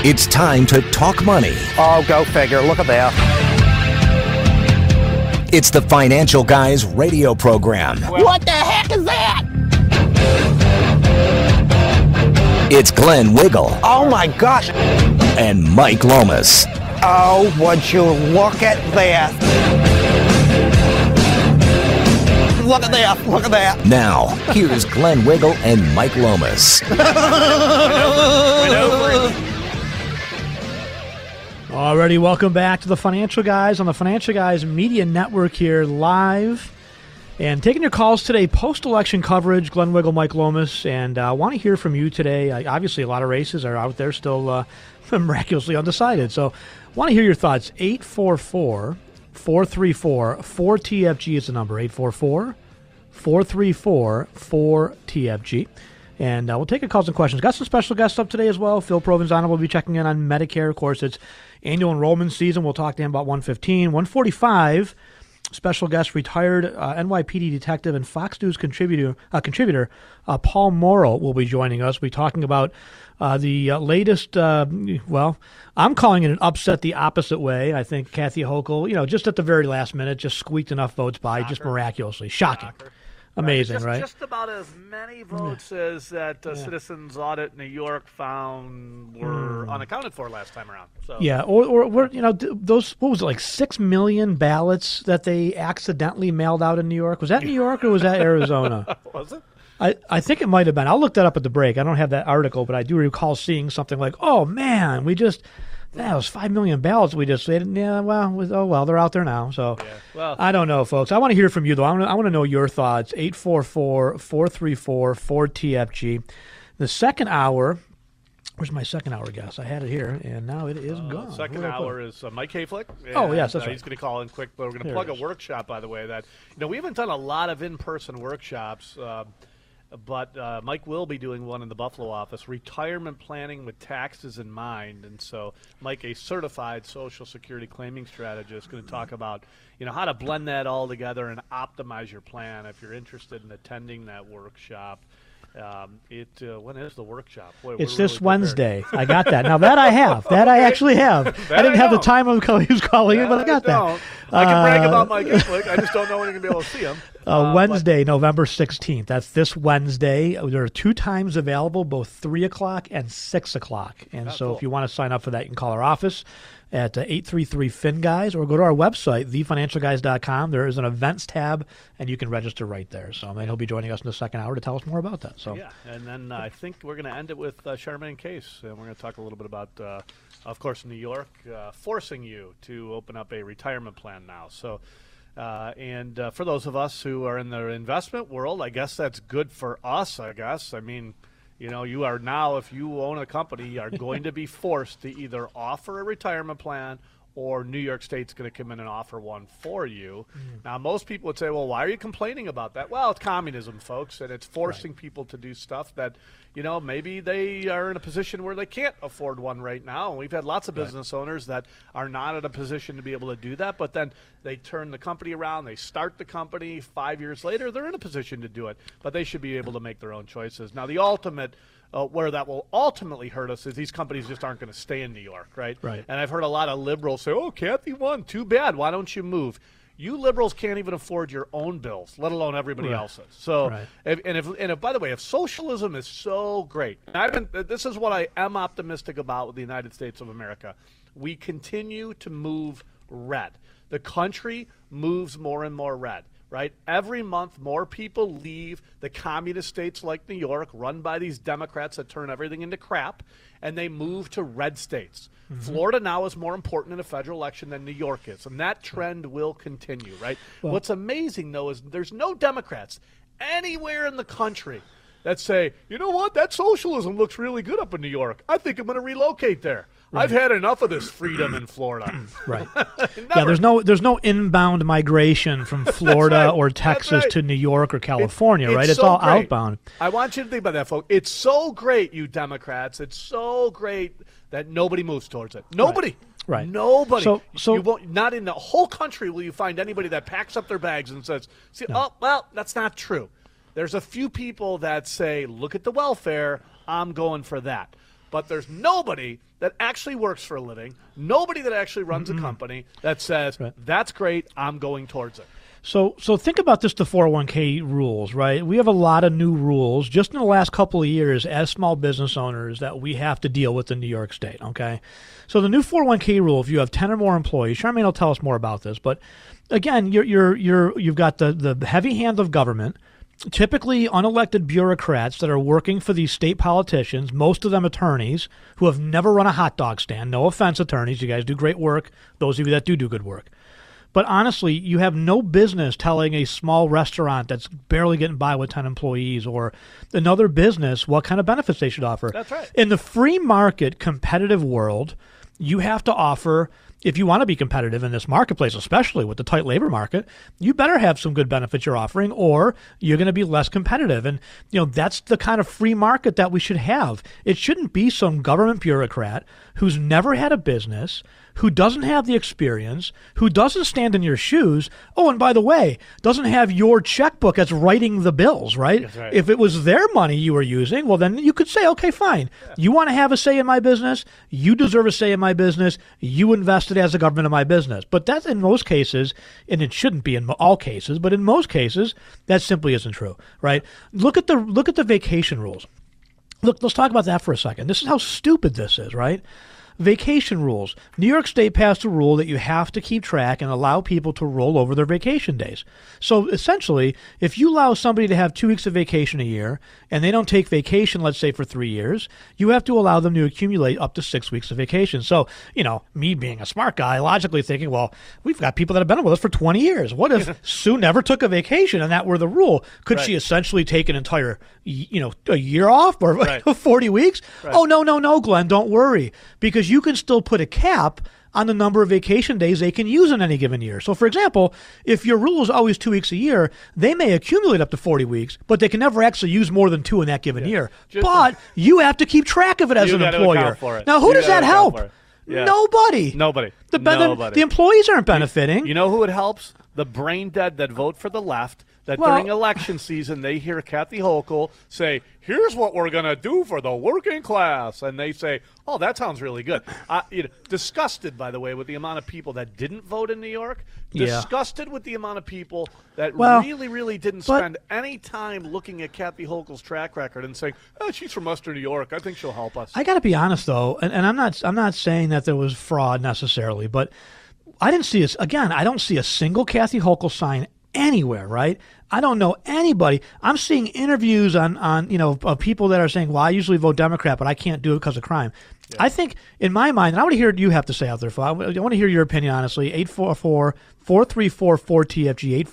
It's time to talk money. Oh, go figure. Look at that. It's the Financial Guys radio program. What the heck is that? It's Glenn Wiggle Oh, my gosh. and Mike Lomas. Oh, would you look at that? Look at that. Look at that. Now, here's Glenn Wiggle and Mike Lomas. Alrighty, welcome back to the Financial Guys on the Financial Guys Media Network here live. And taking your calls today, post-election coverage, Glenn Wiggle, Mike Lomas, and I want to hear from you today. Obviously, a lot of races are out there still miraculously undecided. So I want to hear your thoughts. 844-434-4TFG is the number, 844-434-4TFG. And we'll take your calls and questions. Got some special guests up today as well. Phil Provenzano will be checking in on Medicare. Of course, it's annual enrollment season. We'll talk to him about 115. 145, special guest, retired NYPD detective and Fox News contributor Paul Mauro will be joining us. We'll be talking about the latest, I'm calling it an upset the opposite way. I think Kathy Hochul, just at the very last minute, just squeaked enough votes by, just miraculously. Shocking. Amazing, right? Just about as many votes as that Citizens Audit New York found were unaccounted for last time around. So. Yeah, or those, what was it, like 6 million ballots that they accidentally mailed out in New York? Was that New York or was that Arizona? Was it? I think it might have been. I'll look that up at the break. I don't have that article, but I do recall seeing something like, oh, man, that was 5 million ballots we just did. Yeah, they're out there now. So I don't know, folks. I want to hear from you, though. I want to know your thoughts. 844-434-4TFG. The second hour, where's my second hour guest? I had it here, and now it is gone. Second hour is Mike Hayflick. Oh, yes, that's right. He's going to call in quick, but we're going to plug a workshop, by the way, that we haven't done a lot of in-person workshops, but Mike will be doing one in the Buffalo office, retirement planning with taxes in mind. And so Mike, a certified Social Security claiming strategist, is going to talk about how to blend that all together and optimize your plan. If you're interested in attending that workshop, when is the workshop? It's this Wednesday. I got that. Now that I have. That I actually have. I didn't have the time of he was calling in, but I got that. I can brag about Mike Hayflick. I just don't know when you're going to be able to see him. Wednesday, November 16th. That's this Wednesday. There are 2 times available, both 3 o'clock and 6 o'clock. And so if you want to sign up for that, you can call our office at 833-FIN-GUYS or go to our website, thefinancialguys.com. There is an events tab, and you can register right there. So he'll be joining us in the second hour to tell us more about that. So yeah, and then I think we're going to end it with Charmaine Case, and we're going to talk a little bit about, of course, New York forcing you to open up a retirement plan now. So. And for those of us who are in the investment world, I guess that's good for us, I guess. I mean, you are now, if you own a company, you are going to be forced to either offer a retirement plan or New York State's going to come in and offer one for you. Now, most people would say, well, why are you complaining about that? Well, it's communism, folks, and it's forcing people to do stuff that, maybe they are in a position where they can't afford one right now. And we've had lots of business owners that are not in a position to be able to do that, but then they turn the company around, they start the company, 5 years later, they're in a position to do it, but they should be able to make their own choices. Now, the ultimate where that will ultimately hurt us is these companies just aren't going to stay in New York, right? Right. And I've heard a lot of liberals say, oh, Kathy won, too bad, why don't you move? You liberals can't even afford your own bills, let alone everybody else's. So, if by the way, if socialism is so great, and this is what I am optimistic about with the United States of America, we continue to move red. The country moves more and more red. Right? Every month, more people leave the communist states like New York, run by these Democrats that turn everything into crap, and they move to red states. Florida now is more important in a federal election than New York is, and that trend will continue, right? Well, what's amazing, though, is there's no Democrats anywhere in the country that say, you know what, that socialism looks really good up in New York. I think I'm going to relocate there. Right. I've had enough of this freedom in Florida. Right. Yeah, there's no inbound migration from Florida or Texas to New York or California, right? It's so all great. outbound. I want you to think about that, folks. It's so great, you Democrats. It's so great that nobody moves towards it. Nobody. Right. Nobody. So you won't, not in the whole country will you find anybody that packs up their bags and says, that's not true. There's a few people that say, look at the welfare, I'm going for that. but there's nobody that actually works for a living, nobody that actually runs a company that says, that's great, I'm going towards it. So think about this, the 401k rules, right? We have a lot of new rules just in the last couple of years as small business owners that we have to deal with in New York State, okay? So the new 401k rule, if you have 10 or more employees, Charmaine will tell us more about this, but again, you've got the heavy hand of government, typically unelected bureaucrats that are working for these state politicians, most of them attorneys who have never run a hot dog stand. No offense, attorneys, you guys do great work, those of you that do good work. But honestly, you have no business telling a small restaurant that's barely getting by with 10 employees or another business what kind of benefits they should offer. That's right. In the free market competitive world, you have to offer, if you want to be competitive in this marketplace, especially with the tight labor market, you better have some good benefits you're offering or you're going to be less competitive. And, that's the kind of free market that we should have. It shouldn't be some government bureaucrat who's never had a business, who doesn't have the experience, who doesn't stand in your shoes. Oh, and by the way, doesn't have your checkbook as writing the bills, right? That's right. If it was their money you were using, well, then you could say, okay, fine. Yeah. You want to have a say in my business? You deserve a say in my business. You invested as a government in my business. But that's in most cases, and it shouldn't be in all cases, but in most cases, that simply isn't true, right? Look at the vacation rules. Look, let's talk about that for a second. This is how stupid this is, right? Vacation rules. New York State passed a rule that you have to keep track and allow people to roll over their vacation days. So essentially, if you allow somebody to have 2 weeks of vacation a year and they don't take vacation, let's say for 3 years, you have to allow them to accumulate up to 6 weeks of vacation. So, me being a smart guy, logically thinking, well, we've got people that have been with us for 20 years. What if Sue never took a vacation and that were the rule? Could she essentially take an entire, a year off or 40 weeks? Right. Oh, no, Glenn, don't worry. Because you can still put a cap on the number of vacation days they can use in any given year. So, for example, if your rule is always 2 weeks a year, they may accumulate up to 40 weeks, but they can never actually use more than 2 in that given year. But you have to keep track of it as an employer. Now, who does that help? Yeah. Nobody. The employees aren't benefiting. You know who it helps? The brain dead that vote for the left, that during election season they hear Kathy Hochul say, here's what we're going to do for the working class. And they say, oh, that sounds really good. Disgusted, by the way, with the amount of people that didn't vote in New York. Disgusted with the amount of people that really didn't spend any time looking at Kathy Hochul's track record and saying, oh, she's from Western New York. I think she'll help us. I got to be honest, though, and I'm not saying that there was fraud necessarily, but I didn't see this. Again, I don't see a single Kathy Hochul sign anywhere, right? I don't know anybody. I'm seeing interviews on of people that are saying, well, I usually vote Democrat, but I can't do it because of crime. Yeah. I think, in my mind, and I want to hear what you have to say out there, Phil. I want to hear your opinion, honestly. 844-434-4TFG,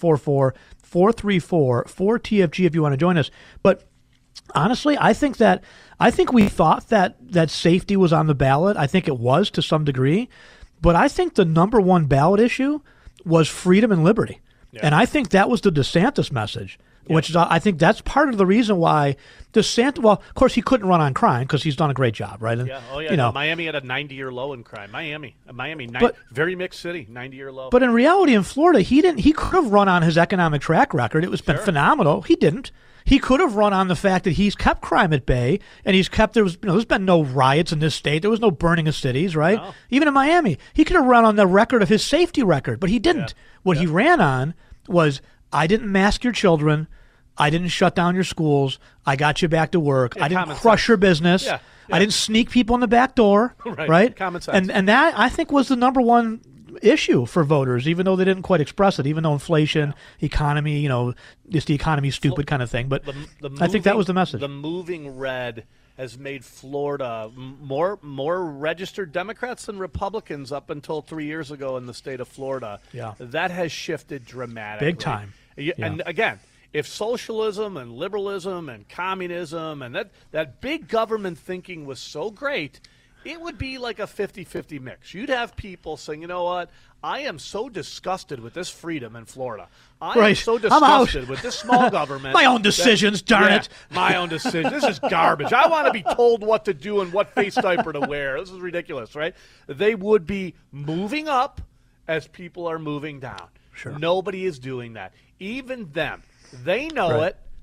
844-434-4TFG if you want to join us. But honestly, I think we thought that safety was on the ballot. I think it was to some degree. But I think the number one ballot issue was freedom and liberty. Yeah. And I think that was the DeSantis message, which is, I think that's part of the reason why DeSantis, well, of course, he couldn't run on crime because he's done a great job, right? And, Miami had a 90-year low in crime. Miami, very mixed city, 90-year low. But in reality, in Florida, he could have run on his economic track record. It was been phenomenal. He didn't. He could have run on the fact that he's kept crime at bay, and there's been no riots in this state. There was no burning of cities, right? No. Even in Miami, he could have run on the record of his safety record, but he didn't. Yeah. What he ran on was, I didn't mask your children, I didn't shut down your schools, I got you back to work, I didn't crush your business, I didn't sneak people in the back door, right? Common sense. And that, I think, was the number one issue for voters, even though they didn't quite express it, even though inflation, economy, just the economy's stupid kind of thing. But I think that was the message. The moving red has made Florida more registered Democrats than Republicans up until 3 years ago in the state of Florida. Yeah. That has shifted dramatically. Big time. And again, if socialism and liberalism and communism and that big government thinking was so great, it would be like a 50-50 mix. You'd have people saying, you know what, I am so disgusted with this freedom in Florida. I am so disgusted with this small government. My own decisions, darn it. My own decisions. This is garbage. I want to be told what to do and what face diaper to wear. This is ridiculous, right? They would be moving up as people are moving down. Sure. Nobody is doing that. Even them. They know it.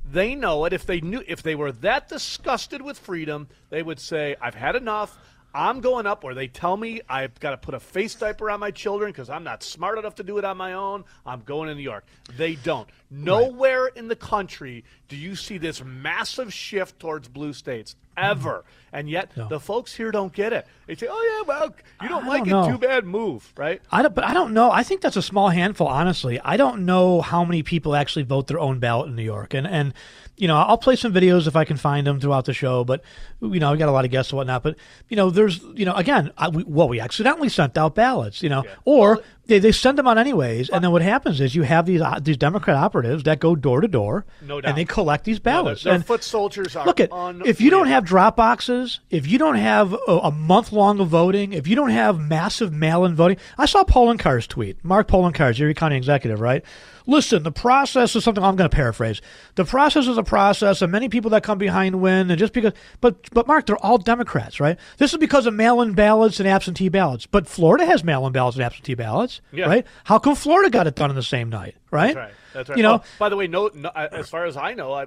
They know it. If they were that disgusted with freedom, they would say, I've had enough. I'm going up, or they tell me I've got to put a face diaper on my children because I'm not smart enough to do it on my own. I'm going to New York. They don't. Nowhere in the country do you see this massive shift towards blue states, ever. And yet the folks here don't get it. They say, oh, yeah, well, you don't like it, too bad, move, right? But I don't know. I think that's a small handful, honestly. I don't know how many people actually vote their own ballot in New York. And I'll play some videos if I can find them throughout the show. But, we got a lot of guests and whatnot. But, there's, again, we accidentally sent out ballots, or they send them out anyways. And then what happens is you have these Democrat operatives that go door to door, no doubt, and they collect these ballots. Their foot soldiers are if you don't have drop boxes, if you don't have a month long of voting, if you don't have massive mail-in voting. I saw Polenkar's tweet. Mark Polenkar's, Erie County executive, right? Listen, the process is something I'm going to paraphrase. The process is a process, and many people that come behind win. And just because, but Mark, they're all Democrats, right? This is because of mail-in ballots and absentee ballots. But Florida has mail-in ballots and absentee ballots, right? How come Florida got it done on the same night, right? That's right. By the way, no, as far as I know,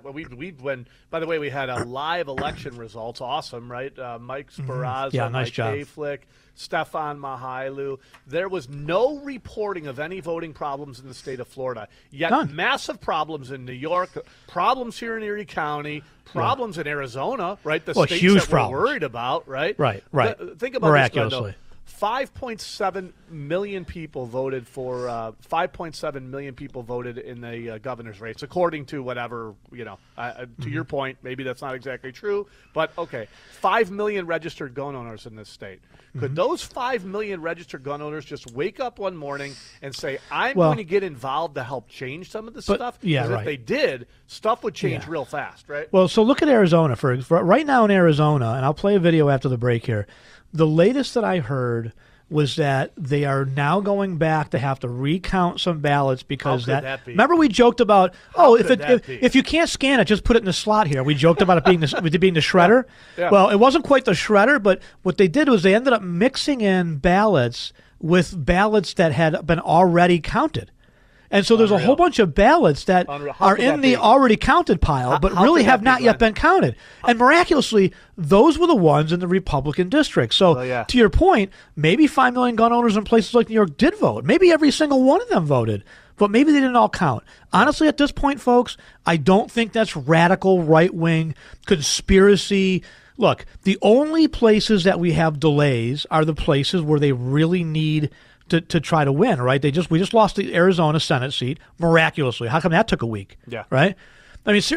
we had a live election results. Awesome, right? Mike Sparazza, nice job. Mike Hayflick, Stefan Mahailu. There was no reporting of any voting problems in the state of Florida. Yet massive problems in New York, problems here in Erie County, problems in Arizona, right? The states huge that problems. we're worried about, right? Right. Think about miraculously. This, 5.7 million people voted for 5.7 million people voted in the governor's race, according to whatever, to your point, maybe that's not exactly true, but okay, 5 million registered gun owners in this state. Could those 5 million registered gun owners just wake up one morning and say, I'm going to get involved to help change some of the stuff? Yeah, because if they did, stuff would change real fast, right? Well, so look at Arizona. For right now in Arizona, and I'll play a video after the break here. The latest that I heard was that they are now going back to have to recount some ballots because that be? Remember we joked about if you can't scan it, just put it in the slot here. We joked about it being the shredder. Yeah. Well, it wasn't quite the shredder, but what they did was they ended up mixing in ballots with ballots that had been already counted. And so there's a whole bunch of ballots that are in the already counted pile, but really have not yet been counted. And miraculously, those were the ones in the Republican district. So to your point, maybe 5 million gun owners in places like New York did vote. Maybe every single one of them voted, but maybe they didn't all count. Honestly, at this point, folks, I don't think that's radical right-wing conspiracy. Look, the only places that we have delays are the places where they really need to try to win, right? We just lost the Arizona Senate seat miraculously. How come that took a week? Yeah. Right? I mean,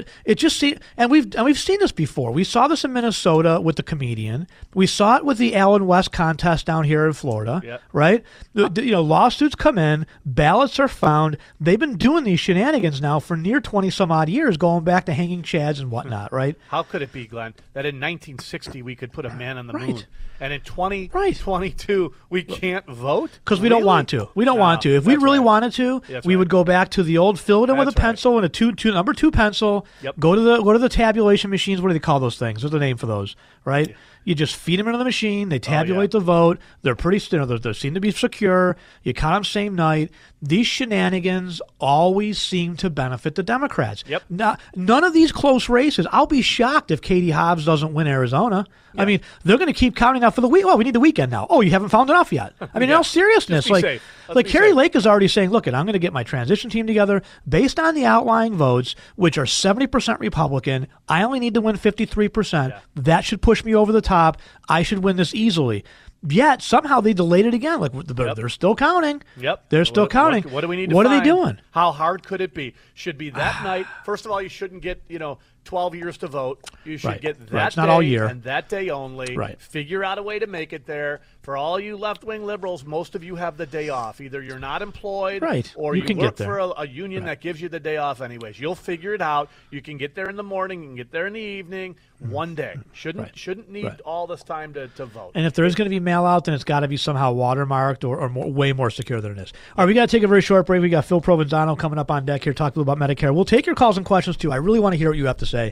and we've seen this before. We saw this in Minnesota with the comedian. We saw it with the Allen West contest down here in Florida, right? Lawsuits come in, ballots are found. They've been doing these shenanigans now for near 20 some odd years, going back to hanging chads and whatnot, right? How could it be, Glenn, that in 1960 we could put a man on the moon, and in 2022 we can't vote? Because we don't want to. We don't want to. If we really wanted to, we would go back to the old fill it in with a pencil and a number 2 pencil. Go to the tabulation machines. What do they call those things? There's a name for those, right? You just feed them into the machine. They tabulate the vote. They're pretty, they seem to be secure. You count them same night. These shenanigans always seem to benefit the Democrats. None of these close races. I'll be shocked if Katie Hobbs doesn't win Arizona. I mean, they're going to keep counting out for the week. Well, we need the weekend now. Oh, you haven't found enough yet. I mean, in all seriousness, Carrie Lake is already saying, look, I'm going to get my transition team together based on the outlying votes, which are 70% Republican. I only need to win 53%. That should push me over the top. I should win this easily. Yet somehow they delayed it again. They're still counting. They're still counting. What do we need to What find? Are they doing? How hard could it be? Should be that night. First of all, you shouldn't get 12 years to vote. You should get that it's day not all year. and that day only. Figure out a way to make it there. For all you left-wing liberals, most of you have the day off. Either you're not employed or you can work get for a union that gives you the day off anyways. You'll figure it out. You can get there in the morning. You can get there in the evening. One day. Shouldn't need all this time to vote. And if there is going to be mail-out, then it's got to be somehow watermarked or way more secure than it is. All right, we got to take a very short break. We got Phil Provenzano coming up on deck here, talking about Medicare. We'll take your calls and questions, too. I really want to hear what you have to say.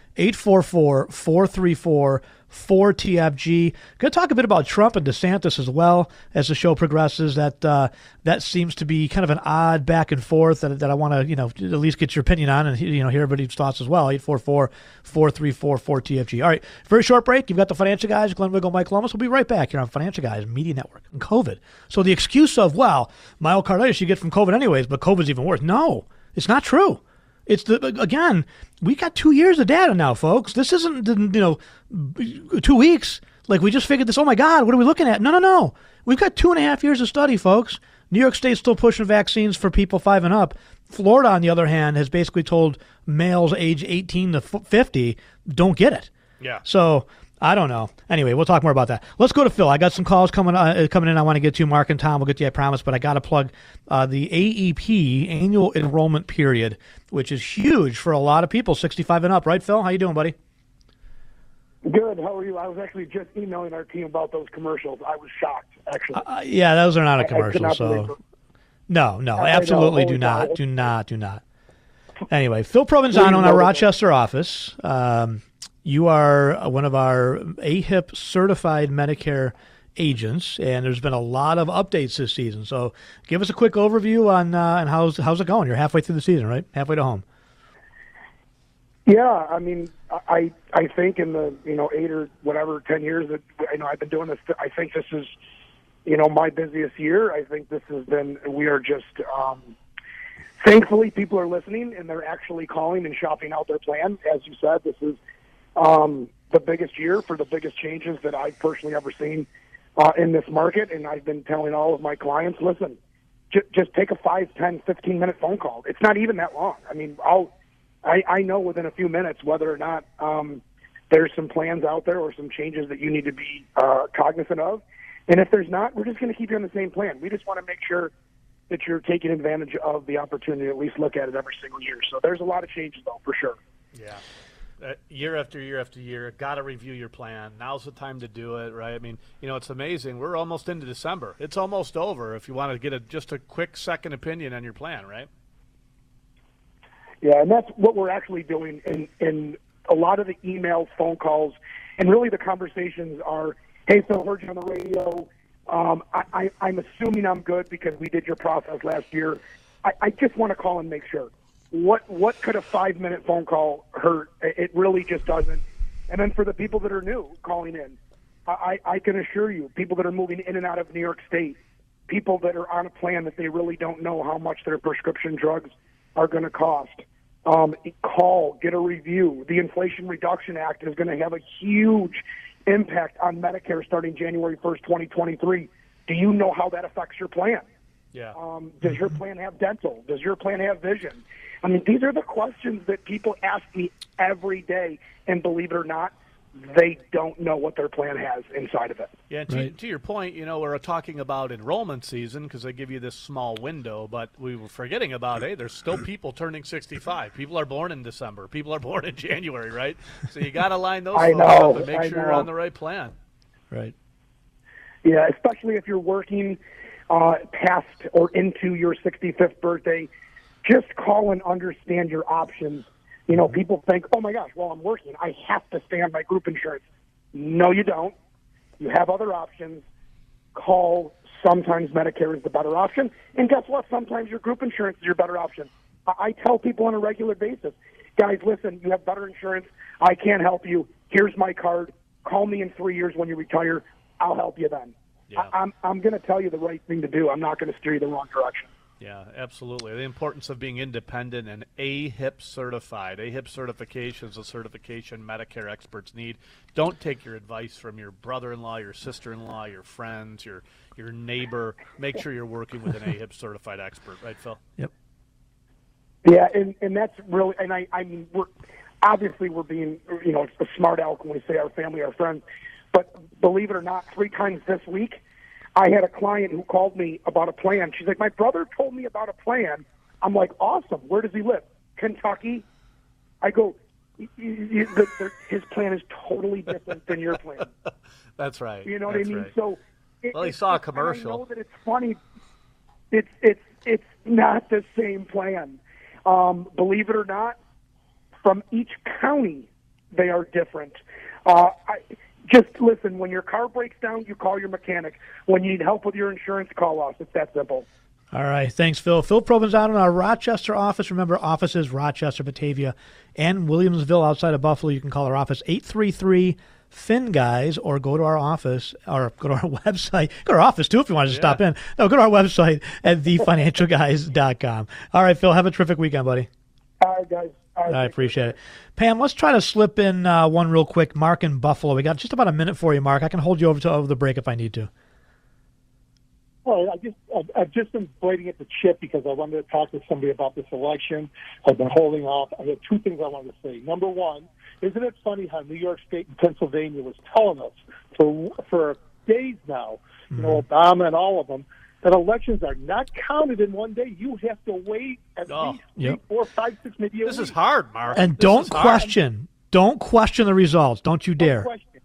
844-434-4TFG. Going to talk a bit about Trump and DeSantis as well as the show progresses. That seems to be kind of an odd back and forth that I want to, at least get your opinion on and, hear everybody's thoughts as well. 844-434-4TFG. All right, very short break. You've got the Financial Guys, Glenn Wiggle, Mike Lomas. We'll be right back here on Financial Guys Media Network and COVID. So the excuse of, myocarditis you get from COVID anyways, but COVID's even worse. No, it's not true. It's again, we got 2 years of data now, folks. This isn't, 2 weeks. Like we just figured this, oh my God, what are we looking at? No. We've got 2.5 years of study, folks. New York State's still pushing vaccines for people 5 and up. Florida, on the other hand, has basically told males age 18 to 50, don't get it. Yeah. So I don't know. Anyway, we'll talk more about that. Let's go to Phil. I got some calls coming in I want to get to. Mark and Tom will get to you, I promise, but I got to plug the AEP, annual enrollment period, which is huge for a lot of people, 65 and up. Right, Phil? How you doing, buddy? Good. How are you? I was actually just emailing our team about those commercials. I was shocked, actually. Yeah, those are not a commercial. So no, absolutely do not. Anyway, Phil Provenzano in our Rochester office. You are one of our AHIP certified Medicare agents, and there's been a lot of updates this season. So give us a quick overview on how's it going. You're halfway through the season, right? Halfway to home. Yeah, I mean, I think in the 8 or whatever 10 years that I've been doing this, I think this is my busiest year. I think this has been. We are just thankfully people are listening and they're actually calling and shopping out their plan. As you said, this is the biggest year for the biggest changes that I've personally ever seen in this market. And I've been telling all of my clients, listen, just take a 5, 10, 15-minute phone call. It's not even that long. I mean, I know within a few minutes whether or not there's some plans out there or some changes that you need to be cognizant of. And if there's not, we're just going to keep you on the same plan. We just want to make sure that you're taking advantage of the opportunity to at least look at it every single year. So there's a lot of changes, though, for sure. Yeah. Year after year after year, got to review your plan. Now's the time to do it, right? I mean, it's amazing. We're almost into December. It's almost over if you want to get just a quick second opinion on your plan, right? Yeah, and that's what we're actually doing in a lot of the emails, phone calls, and really the conversations are, hey, Phil, heard you on the radio. I'm assuming I'm good because we did your process last year. I just want to call and make sure. What could a 5-minute phone call hurt? It really just doesn't. And then for the people that are new calling in, I can assure you, people that are moving in and out of New York State, people that are on a plan that they really don't know how much their prescription drugs are going to cost. Call, get a review. The Inflation Reduction Act is going to have a huge impact on Medicare starting January 1st, 2023. Do you know how that affects your plan? Yeah. Does your plan have dental? Does your plan have vision? I mean, these are the questions that people ask me every day, and believe it or not, they don't know what their plan has inside of it. Yeah, to your point, we're talking about enrollment season because they give you this small window, but we were forgetting about, hey, there's still people turning 65. People are born in December. People are born in January, right? So you got to line those folks up and make sure you're on the right plan. Right. Yeah, especially if you're working past or into your 65th birthday, just call and understand your options. People think, oh, my gosh, well, I'm working. I have to stay on my group insurance. No, you don't. You have other options. Call. Sometimes Medicare is the better option. And guess what? Sometimes your group insurance is your better option. I tell people on a regular basis, guys, listen, you have better insurance. I can't help you. Here's my card. Call me in 3 years when you retire. I'll help you then. Yeah. I'm going to tell you the right thing to do. I'm not going to steer you the wrong direction. Yeah, absolutely. The importance of being independent and AHIP certified. AHIP certification is a certification Medicare experts need. Don't take your advice from your brother-in-law, your sister-in-law, your friends, your neighbor. Make sure you're working with an AHIP certified expert, right, Phil? Yep. Yeah, and that's really, and I mean, we're being, a smart aleck when we say our family, our friends, but believe it or not, 3 times this week, I had a client who called me about a plan. She's like, my brother told me about a plan. I'm like, awesome. Where does he live? Kentucky. I go, his plan is totally different than your plan. That's right. You know what That's I mean? Right. So, he saw a commercial. I know that it's funny. It's not the same plan. Believe it or not, from each county They are different. Just listen, when your car breaks down, you call your mechanic. When you need help with your insurance, call us. It's that simple. All right. Thanks, Phil. Phil Provenzano in our Rochester office. Remember, offices Rochester, Batavia, and Williamsville outside of Buffalo. You can call our office 833-FIN-GUYS or go to our office or go to our website. Go to our office, too, if you want to stop in. No, go to our website at thefinancialguys.com. All right, Phil, have a terrific weekend, buddy. All right, guys. I appreciate it. Pam, let's try to slip in one real quick. Mark in Buffalo. We got just about a minute for you, Mark. I can hold you over the break if I need to. Well, I've just been waiting at the chip because I wanted to talk to somebody about this election. I've been holding off. I had two things I wanted to say. Number one, isn't it funny how New York State and Pennsylvania was telling us for days now, Obama and all of them, that elections are not counted in one day. You have to wait at least 3, 4, 5, 6, maybe a week. This is hard, Mark. And don't question the results. Don't you dare.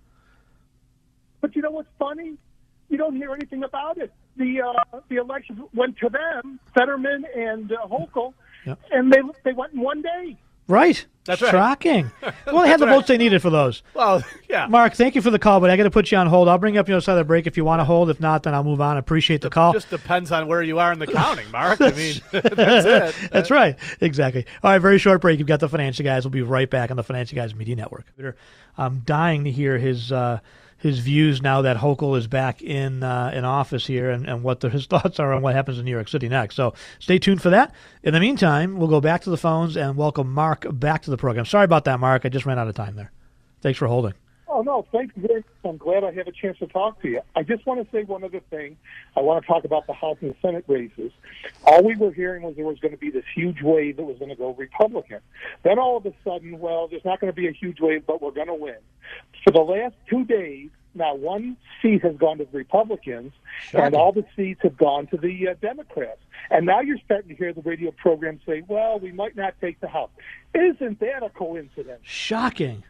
But you know what's funny? You don't hear anything about it. The elections went to them, Fetterman and Hochul, and they went in one day. Right. That's right. Shocking. Well, they had the votes they needed for those. Well, yeah. Mark, thank you for the call, but I got to put you on hold. I'll bring you up on the other side of the break if you want to hold. If not, then I'll move on. I appreciate the call. It just depends on where you are in the counting, Mark. I mean, that's it. That's right. Exactly. All right, very short break. You've got the Financial Guys. We'll be right back on the Financial Guys Media Network. I'm dying to hear his views now that Hochul is back in office here and what his thoughts are on what happens in New York City next. So stay tuned for that. In the meantime, we'll go back to the phones and welcome Mark back to the program. Sorry about that, Mark. I just ran out of time there. Thanks for holding. Oh, no, thank you very much. I'm glad I have a chance to talk to you. I just want to say one other thing. I want to talk about the House and Senate races. All we were hearing was there was going to be this huge wave that was going to go Republican. Then all of a sudden, well, there's not going to be a huge wave, but we're going to win. For the last 2 days, now one seat has gone to the Republicans, and all the seats have gone to the Democrats. And now you're starting to hear the radio program say, well, we might not take the House. Isn't that a coincidence? Shocking.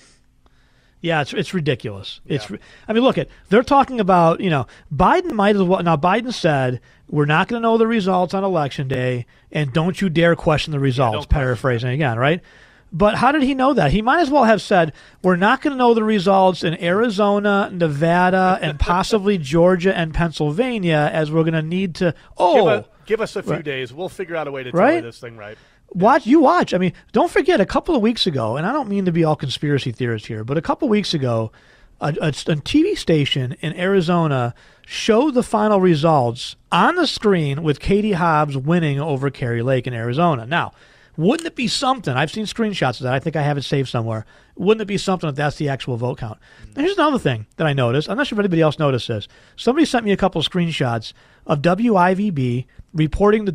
Yeah, it's ridiculous. Yeah. I mean, look, they're talking about, Biden might as well. Now, Biden said, we're not going to know the results on Election Day, and don't you dare question the results, paraphrasing again, right? But how did he know that? He might as well have said, we're not going to know the results in Arizona, Nevada, and possibly Georgia and Pennsylvania, as we're going to need to give us a few days. We'll figure out a way to tell you this thing right. Watch. I mean, don't forget, a couple of weeks ago, and I don't mean to be all conspiracy theorists here, but a couple of weeks ago, a TV station in Arizona showed the final results on the screen with Katie Hobbs winning over Kari Lake in Arizona. Now, wouldn't it be something? I've seen screenshots of that. I think I have it saved somewhere. Wouldn't it be something if that's the actual vote count? And here's another thing that I noticed. I'm not sure if anybody else noticed this. Somebody sent me a couple of screenshots of WIVB reporting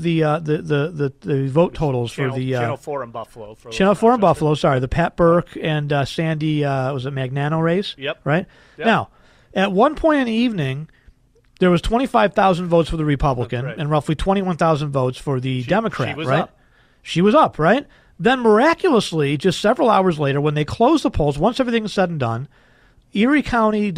the vote totals for the Channel 4 in Buffalo. Channel 4 in Buffalo. Sorry, the Pat Burke and Sandy was it Magnano race? Yep. Right. Yep. Now, at one point in the evening, there was 25,000 votes for the Republican and roughly 21,000 votes for the Democrat. She was up, right? Then miraculously, just several hours later, when they closed the polls, once everything's said and done, Erie County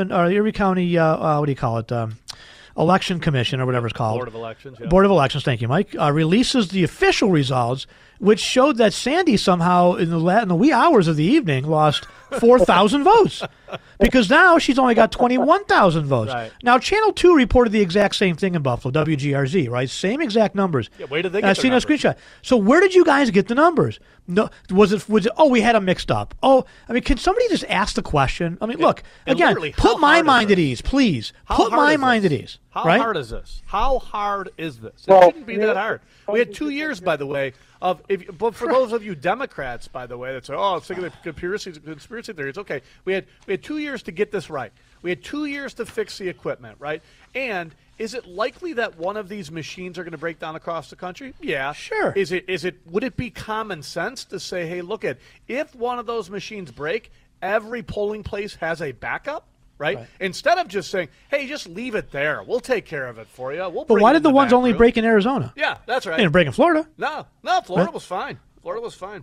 Election Commission or whatever it's called. Board of Elections. Yeah. Board of Elections, thank you, Mike, releases the official results, which showed that Sandy somehow in the wee hours of the evening lost 4,000 votes because now she's only got 21,000 votes. Right. Now, Channel 2 reported the exact same thing in Buffalo, WGRZ, right? Same exact numbers. Yeah, where did they get I've seen a screenshot. So where did you guys get the numbers? No, was it? Oh, we had them mixed up. Oh, I mean, can somebody just ask the question? I mean, look, again, put my mind at ease, please. Put my mind at ease. How right? hard is this? How hard is this? It shouldn't be that hard. We had 2 years, by the way, but for those of you Democrats, by the way, that say, "Oh, it's thinking of conspiracy theories." Okay, we had 2 years to get this right. We had 2 years to fix the equipment, right? And is it likely that one of these machines are going to break down across the country? Yeah, sure. Would it be common sense to say, "Hey, look if one of those machines break, every polling place has a backup"? Right? Instead of just saying, "Hey, just leave it there. We'll take care of it for you." But why did the ones only break in Arizona? Yeah, that's right. They didn't break in Florida. No, Florida was fine. Florida was fine.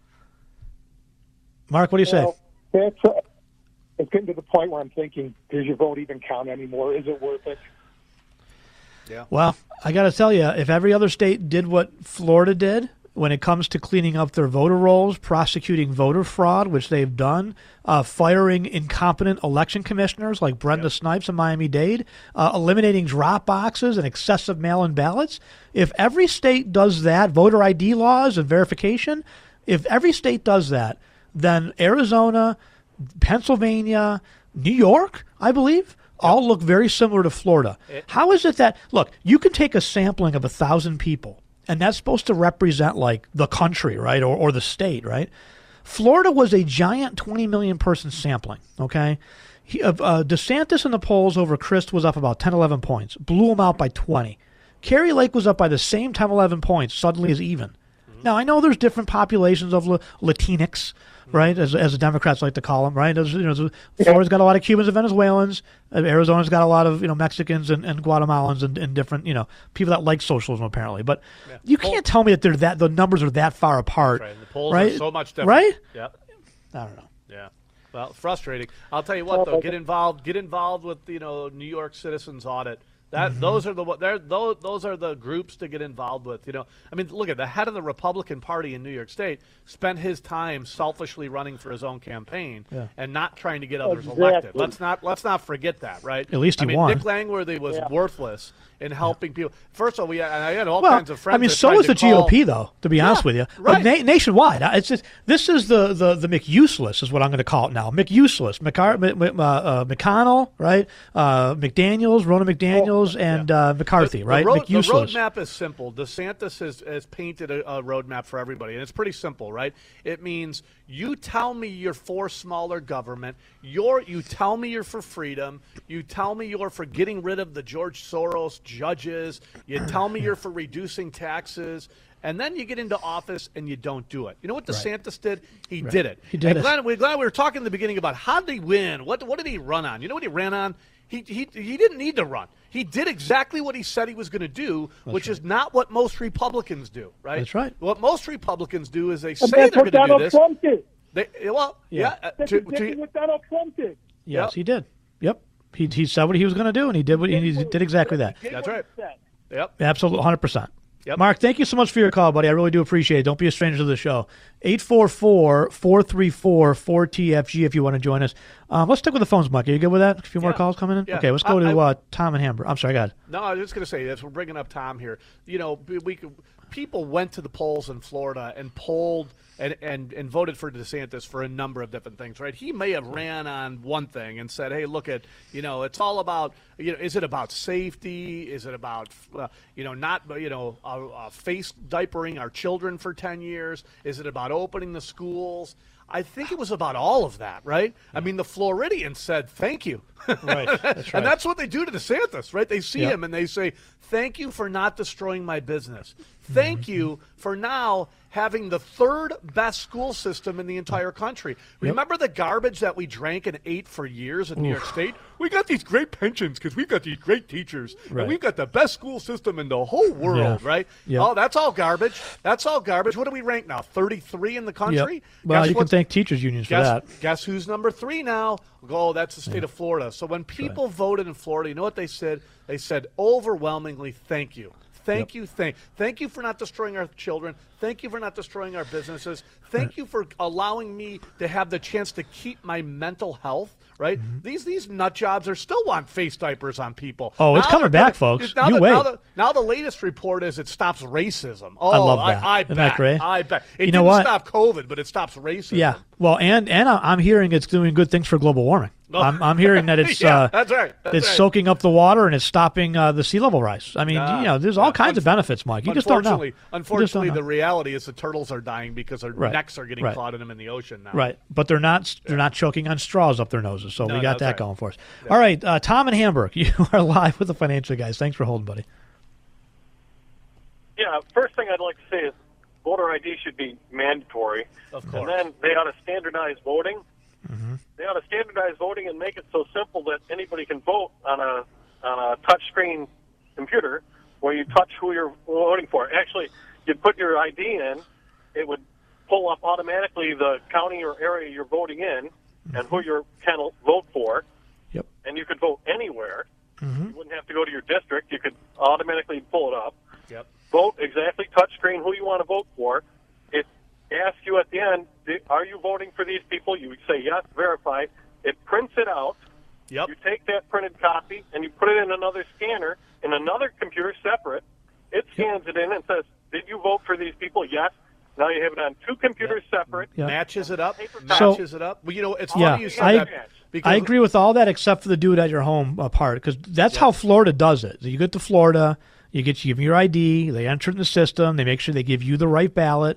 Mark, what do you say? It's getting to the point where I'm thinking, does your vote even count anymore? Is it worth it? Yeah. Well, I got to tell you, if every other state did what Florida did, when it comes to cleaning up their voter rolls, prosecuting voter fraud, which they've done, firing incompetent election commissioners like Brenda Snipes and Miami-Dade, eliminating drop boxes and excessive mail-in ballots. If every state does that, voter ID laws and verification, if every state does that, then Arizona, Pennsylvania, New York, I believe, all look very similar to Florida. How is it that, look, you can take a sampling of 1,000 people, and that's supposed to represent like the country, right, or the state, right? Florida was a giant 20 million person sampling, okay? DeSantis in the polls over Christ was up about 10, 11 points, blew him out by 20. Kerry Lake was up by the same 10, 11 points, suddenly is even. Now, I know there's different populations of Latinx, right, as the Democrats like to call them, right? Florida's got a lot of Cubans and Venezuelans. Arizona's got a lot of Mexicans and Guatemalans and different people that like socialism apparently. But you can't tell me that the numbers are that far apart. Right. The polls right? are so much different. Right? Yep. I don't know. Yeah. Well, frustrating. I'll tell you what though, get involved with New York Citizens Audit. Those are the groups to get involved with. I mean, look at the head of the Republican Party in New York State spent his time selfishly running for his own campaign and not trying to get others elected. Let's not forget that, right? At least he won. Nick Langworthy was worthless in helping people. First of all, I had all kinds of friends. I mean, so is the GOP, though. To be honest with you, right. But nationwide, this is the McUseless is what I'm going to call it now. McUseless, McConnell, right? McDaniels, Ronna McDaniels, and McCarthy, right? The McUseless. roadmap is simple. DeSantis has painted a roadmap for everybody, and it's pretty simple, right? It means you tell me you're for smaller government. You tell me you're for freedom. You tell me you're for getting rid of the George Soros judges. You tell me you're for reducing taxes. And then you get into office and you don't do it. You know what DeSantis did? He did it. He did it. We're glad we were talking in the beginning about how did he win? What did he run on? You know what he ran on? He didn't need to run. He did exactly what he said he was going to do, which is not what most Republicans do, right? That's right. What most Republicans do is they say they're going to do this. Trump did. That's exactly what Donald Trump did. Yes, he did. Yep. He said what he was going to do, and he did exactly that. That's right. Yep. Absolutely, 100%. Yep. Mark, thank you so much for your call, buddy. I really do appreciate it. Don't be a stranger to the show. 844-434-4TFG if you want to join us. Let's stick with the phones, Mike. Are you good with that? A few more calls coming in? Yeah. Okay, let's go to Tom and Hamburg. I'm sorry, go ahead. No, I was just going to say this. We're bringing up Tom here. People went to the polls in Florida and polled and voted for DeSantis for a number of different things, right? He may have ran on one thing and said, hey, look at, it's all about, is it about safety? Is it about, not, face diapering our children for 10 years? Is it about opening the schools? I think it was about all of that, right? I mean, the Floridians said, thank you. Right. That's right. And that's what they do to DeSantis, right? They see him and they say, thank you for not destroying my business. Thank you for now having the third best school system in the entire country. Remember the garbage that we drank and ate for years in New York State? We got these great pensions because we've got these great teachers. Right. And we've got the best school system in the whole world, right? Yep. Oh, that's all garbage. That's all garbage. What do we rank now? 33 in the country? Yep. Well, you can thank teachers unions for that. Guess who's number 3 now? Oh, that's the state of Florida. So when people voted in Florida, you know what they said? They said overwhelmingly, thank you. Thank you for not destroying our children. Thank you for not destroying our businesses. Thank you for allowing me to have the chance to keep my mental health, right? These nut jobs are still want face diapers on people. Oh, it's coming back, folks. You wait. Now the latest report is it stops racism. Oh, I love that. I bet. Isn't that great? I bet. It You know didn't what? stop COVID, but it stops racism. Yeah. Well, and I'm hearing it's doing good things for global warming. I'm hearing that it's that's right. It's soaking up the water and it's stopping the sea level rise. I mean, there's all kinds of benefits, Mike. You just don't know. Unfortunately, the reality is the turtles are dying because their necks are getting caught in them in the ocean now. Right, but they're not choking on straws up their noses, so we got that going for us. Yeah. All right, Tom in Hamburg, you are live with the Financial Guys. Thanks for holding, buddy. Yeah, first thing I'd like to say is voter ID should be mandatory. Of course. And then they ought to standardize voting. Mm-hmm. They ought to standardize voting and make it so simple that anybody can vote on a touch-screen computer where you touch who you're voting for. Actually, you put your ID in, it would pull up automatically the county or area you're voting in and who you can vote for. Yep. And you could vote anywhere. Mm-hmm. You wouldn't have to go to your district. You could automatically pull it up. Yep. vote exactly touchscreen who you want to vote for. It asks you at the end, are you voting for these people? You say yes, verify. It prints it out. Yep. You take that printed copy and you put it in another scanner in another computer separate. It scans it in and says, did you vote for these people? Yes. Now you have it on two computers separate. Yep. Matches it up. So- Matches it up. Well, it's Yeah, funny you said that. Because I agree with all that except for the do it at your home part, because that's how Florida does it. You get to Florida, you give them your ID, they enter it in the system, they make sure they give you the right ballot.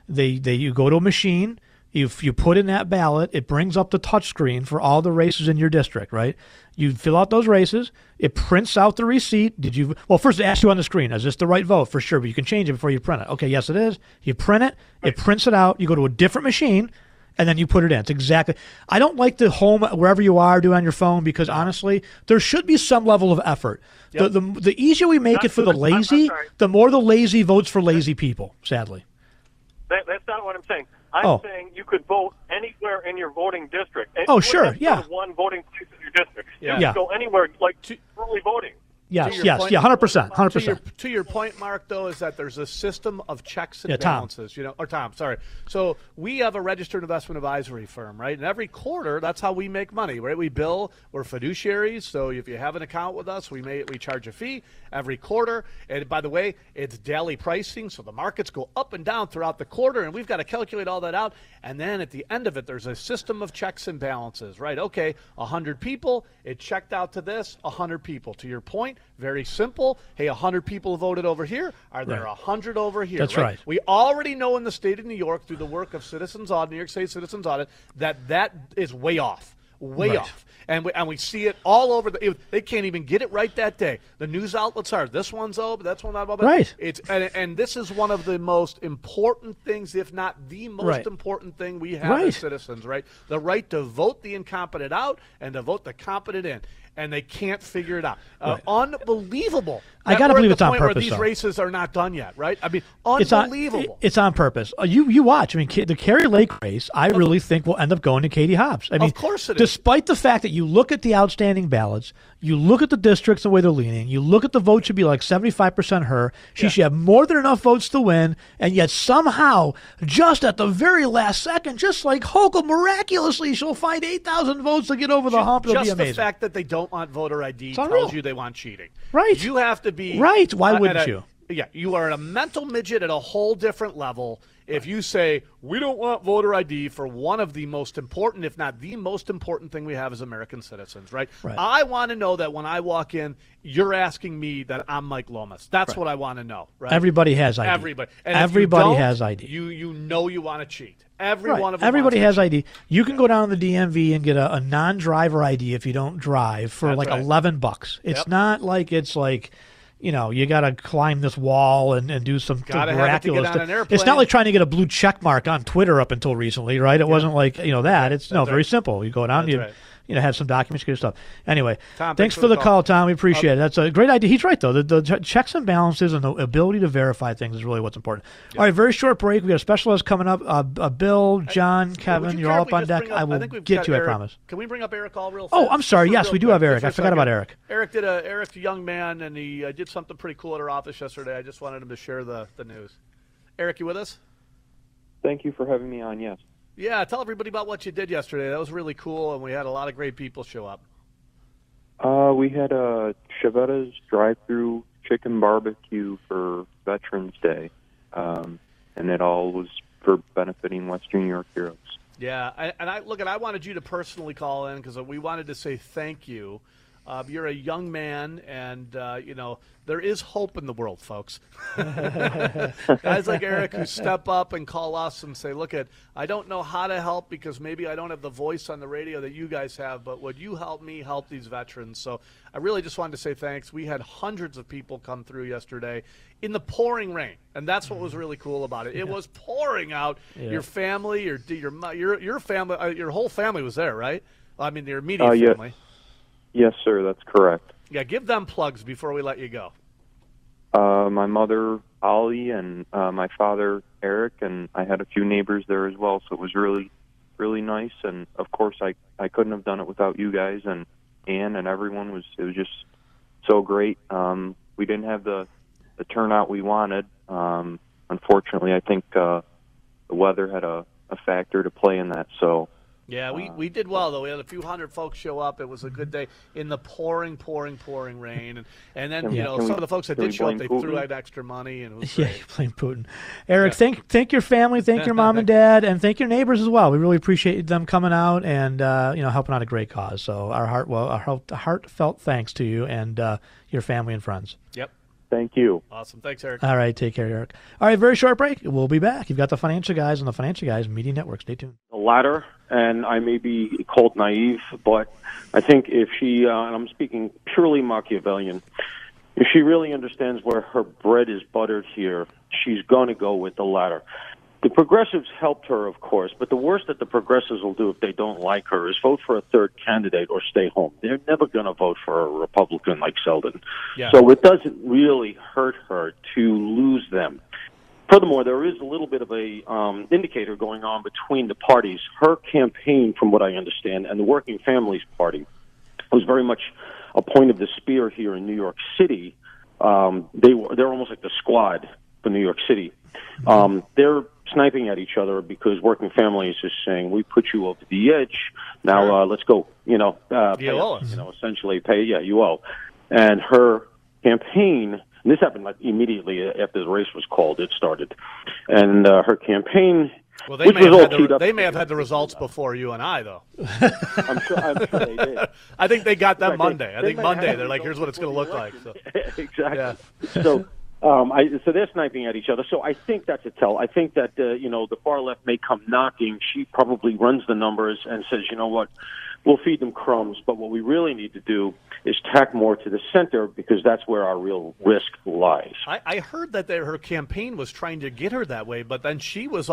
You go to a machine, you put in that ballot, it brings up the touch screen for all the races in your district, right? You fill out those races, it prints out the receipt. Well, first it asks you on the screen, is this the right vote? For sure, but you can change it before you print it. Okay, yes it is. You print it, it prints it out, you go to a different machine, and then you put it in. It's exactly. I don't like the home wherever you are do it on your phone because honestly, there should be some level of effort. Yep. The easier we make it for the lazy, the more the lazy votes for lazy people. Sadly. That's not what I'm saying. I'm saying you could vote anywhere in your voting district. And Oh, you sure, wouldn't have to yeah. go to one voting place in your district. Yeah. You Yeah. can go anywhere, like early voting. Yes, your yes, point- yeah, 100%, 100%. To your point, Mark, though, is that there's a system of checks and Yeah, Tom. balances. Or Tom, sorry. So we have a registered investment advisory firm, right? And every quarter, that's how we make money, right? We bill. We're fiduciaries. So if you have an account with us, we charge a fee every quarter. And by the way, it's daily pricing, so the markets go up and down throughout the quarter, and we've got to calculate all that out. And then at the end of it, there's a system of checks and balances, right? Okay, 100 people, it checked out to this, 100 people. To your point, very simple. Hey, 100 people voted over here. Are there Right. 100 over here? That's right. We already know in the state of New York through the work of Citizens Audit, New York State Citizens Audit, that is way off. Way Right. off. And we see it all over. They can't even get it right that day. The news outlets are, this one's open, that's one not open. Right. And this is one of the most important things, if not the most Right. important thing we have Right. as citizens, right? The right to vote the incompetent out and to vote the competent in. And they can't figure it out. Unbelievable. I that gotta we're at believe the it's on point where purpose, these though. races are not done yet, right? I mean, It's unbelievable. It's on purpose. You watch. I mean, the Kerry Lake race, I really think will end up going to Katie Hobbs. I mean, Of course it is. Despite the fact that you look at the outstanding ballots, you look at the districts and the way they're leaning, you look at the vote should be like 75% her. She should have more than enough votes to win, and yet somehow, just at the very last second, just like Hochul, miraculously, she'll find 8,000 votes to get over the hump. It'll be Just amazing. the fact that they don't want voter ID It's tells unreal. you they want cheating. Right. You have to be Right. Why at wouldn't a- you? Yeah, you are a mental midget at a whole different level if you say we don't want voter ID for one of the most important, if not the most important thing we have as American citizens, right? Right. I want to know that when I walk in, you're asking me that I'm Mike Lomas. That's what I want to know, right? Everybody has ID. Everybody. And if Everybody you don't, has ID. You know you want to cheat. Every Right. one of them Everybody wants has to cheat. ID. You can go down to the DMV and get a non-driver ID if you don't drive for That's like right. $11. It's Yep. not like it's like, you got to climb this wall and do some Gotta have it to get miraculous on stuff. an airplane. It's not like trying to get a blue check mark on Twitter up until recently, right? It wasn't like that. It's very right. simple. You go down, That's you right. Have some documents, get your stuff. Anyway, Tom, thanks for the call, Tom. We appreciate it. That's a great idea. He's right though. The checks and balances and the ability to verify things is really what's important. All right, very short break. We got a specialist coming up. Bill, John, Kevin, Would you you're care all if up we on just deck. bring up- I will think we've get got you. I Eric. promise. Can we bring up Eric All real fast? Oh, I'm sorry. Just Yes, real we do quick, have Eric. just for I a forgot about second. Eric. Eric's a young man, and he did something pretty cool at our office yesterday. I just wanted him to share the news. Eric, you with us? Thank you for having me on, yes. Yeah, tell everybody about what you did yesterday. That was really cool, and we had a lot of great people show up. We had a Chevetta's drive-through chicken barbecue for Veterans Day, and it all was for benefiting Western New York heroes. Yeah, I wanted you to personally call in because we wanted to say thank you. You're a young man, and there is hope in the world, folks. Guys like Eric who step up and call us and say, "Look, I don't know how to help because maybe I don't have the voice on the radio that you guys have, but would you help me help these veterans?" So I really just wanted to say thanks. We had hundreds of people come through yesterday in the pouring rain, and that's what was really cool about it. It was pouring out. Yeah. Your family, your family, your whole family was there, right? I mean, your immediate family. Yes, sir, that's correct. Yeah, give them plugs before we let you go. My mother, Ollie, and my father, Eric, and I had a few neighbors there as well, so it was really, really nice. And, of course, I couldn't have done it without you guys, and Ann and everyone. It was just so great. We didn't have the the turnout we wanted. Unfortunately, I think the weather had a factor to play in that. So. Yeah, we did well, though. We had a few hundred folks show up. It was a good day in the pouring rain. And then, some of the folks that did show up, they threw out extra money. And it was great. You blame Putin. Eric, thank your family, thank your mom and dad, and thank your neighbors as well. We really appreciate them coming out and, helping out a great cause. So our heartfelt thanks to you and your family and friends. Yep. Thank you. Awesome. Thanks, Eric. All right. Take care, Eric. All right. Very short break. We'll be back. You've got the Financial Guys on the Financial Guys Media Network. Stay tuned. The latter, and I may be called naive, but I think if she, and I'm speaking purely Machiavellian, if she really understands where her bread is buttered here, she's going to go with the latter. The progressives helped her, of course, but the worst that the progressives will do if they don't like her is vote for a third candidate or stay home. They're never going to vote for a Republican like Selden. Yeah. So it doesn't really hurt her to lose them. Furthermore, there is a little bit of a indicator going on between the parties. Her campaign, from what I understand, and the Working Families Party was very much a point of the spear here in New York City. They're almost like the Squad for New York City. They're sniping at each other because Working Families is saying, we put you over the edge. Now let's go. You owe us. Essentially pay. Yeah, you owe. And her campaign. And this happened like immediately after the race was called. It started, and her campaign. Well, they may have had the results before you and I, though. I'm sure they did. I think they got them Monday. I think Monday they're like, here's what it's going to look like. So. Exactly. Yeah. So So they're sniping at each other. So I think that's a tell. I think that, the far left may come knocking. She probably runs the numbers and says, you know what, we'll feed them crumbs. But what we really need to do is tack more to the center because that's where our real risk lies. I heard that her campaign was trying to get her that way, but then she was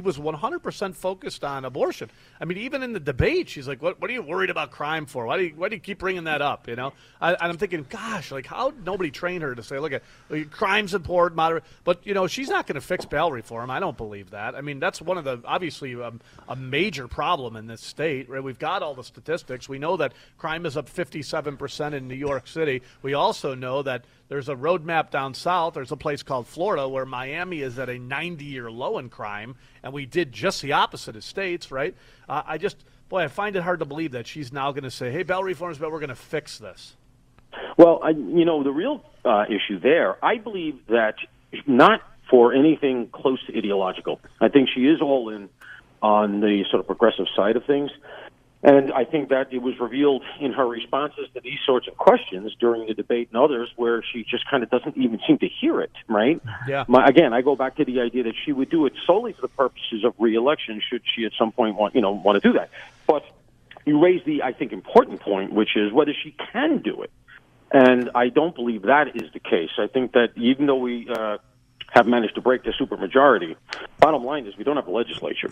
100% focused on abortion. I mean, even in the debate, she's like, "What are you worried about crime for? Why do you keep bringing that up?" You know, and I'm thinking, gosh, like how nobody trained her to say, "Look, crime's important, moderate," but she's not going to fix bail reform. I don't believe that. I mean, that's one of the obviously a major problem in this state. Right? We've got all the statistics. We know that crime is up 57% in New York City. We also know that there's a roadmap down south. There's a place called Florida where Miami is at a 90-year low in crime, and we did just the opposite as states, right? I find it hard to believe that she's now going to say, hey, bail reforms, but we're going to fix this. Well, the real issue there, I believe that not for anything close to ideological. I think she is all in on the sort of progressive side of things. And I think that it was revealed in her responses to these sorts of questions during the debate and others where she just kind of doesn't even seem to hear it, right? Yeah. Again, I go back to the idea that she would do it solely for the purposes of re-election should she at some point want to do that. But you raise the, I think, important point, which is whether she can do it. And I don't believe that is the case. I think that even though we have managed to break the supermajority, bottom line is we don't have a legislature.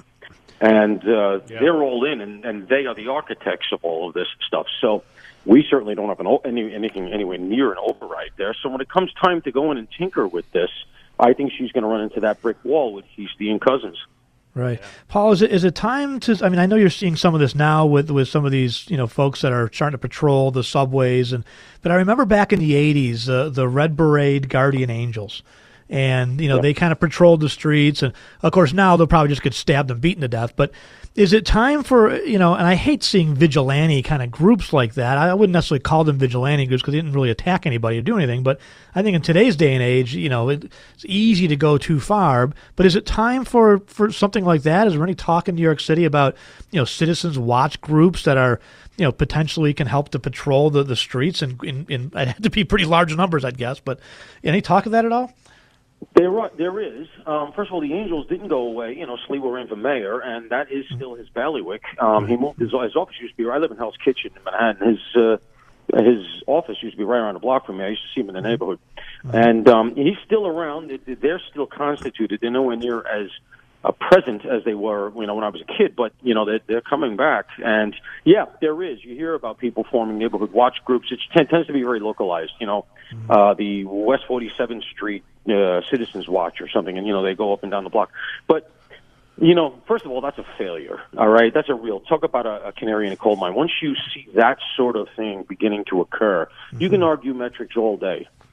And they're all in, and they are the architects of all of this stuff. So we certainly don't have anything anywhere near an override there. So when it comes time to go in and tinker with this, I think she's going to run into that brick wall with Heastie and Cousins. Right. Yeah. Paul, is it time to, I mean, I know you're seeing some of this now with some of these, folks that are starting to patrol the subways. But I remember back in the 80s, the Red Beret Guardian Angels. And, they kind of patrolled the streets. And, of course, now they'll probably just get stabbed and beaten to death. But is it time for, and I hate seeing vigilante kind of groups like that. I wouldn't necessarily call them vigilante groups because they didn't really attack anybody or do anything. But I think in today's day and age, it's easy to go too far. But is it time for something like that? Is there any talk in New York City about, citizens watch groups that are, potentially can help to patrol the streets? And in I'd have to be pretty large numbers, I'd guess. But any talk of that at all? There is. First of all, the Angels didn't go away. Sliwa ran for mayor, and that is still his bailiwick. He moved his office used to be. I live in Hell's Kitchen in Manhattan. His office used to be right around the block from me. I used to see him in the neighborhood, and he's still around. They're still constituted. They're nowhere near as present as they were, when I was a kid. But they're coming back, and yeah, there is. You hear about people forming neighborhood watch groups. It tends to be very localized. The West 47th Street Citizens Watch or something, and they go up and down the block. But first of all, that's a failure. All right, that's a real talk about a canary in a coal mine. Once you see that sort of thing beginning to occur, you can argue metrics all day.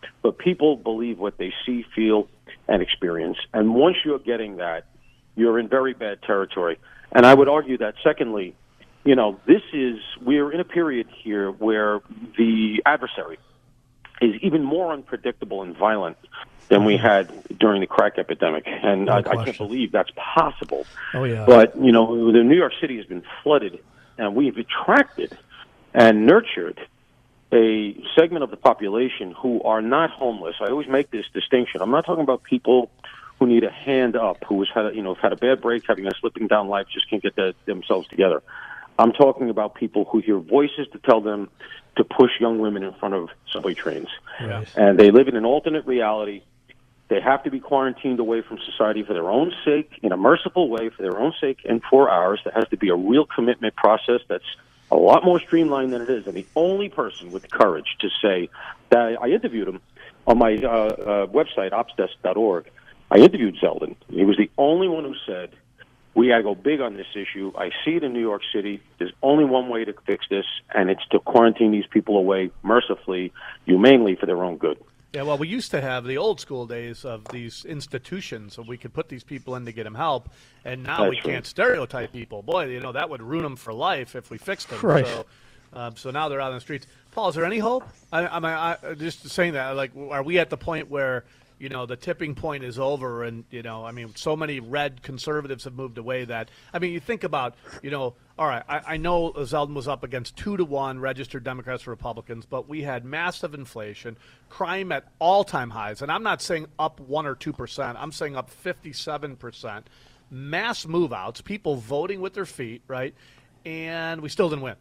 but people believe what they see, feel, and experience. And once you're getting that, you're in very bad territory. And I would argue that, secondly, we're in a period here where the adversary is even more unpredictable and violent than we had during the crack epidemic. And I can't believe that's possible. Oh, yeah. But, the New York City has been flooded, and we've attracted and nurtured a segment of the population who are not homeless. I always make this distinction. I'm not talking about people who need a hand up, who has had a bad break, having a slipping down life, just can't get themselves together. I'm talking about people who hear voices to tell them to push young women in front of subway trains. Right. And they live in an alternate reality. They have to be quarantined away from society for their own sake, in a merciful way, for their own sake and for ours. There has to be a real commitment process that's a lot more streamlined than it is. And the only person with the courage to say that, I interviewed him on my website, opsdesk.org. I interviewed Zeldin. He was the only one who said, we got to go big on this issue. I see it in New York City. There's only one way to fix this, and it's to quarantine these people away mercifully, humanely, for their own good. Yeah, well, we used to have the old school days of these institutions, so we could put these people in to get them help, and now we can't stereotype people. Boy, that would ruin them for life if we fixed them. Right. So now they're out on the streets. Paul, is there any hope? I just saying that, like, are we at the point where the tipping point is over, and so many red conservatives have moved away that, you think about, all right, I know Zeldin was up against 2-1 registered Democrats or Republicans, but we had massive inflation, crime at all-time highs, and I'm not saying up 1 or 2%, I'm saying up 57%, mass move-outs, people voting with their feet, right? And we still didn't win.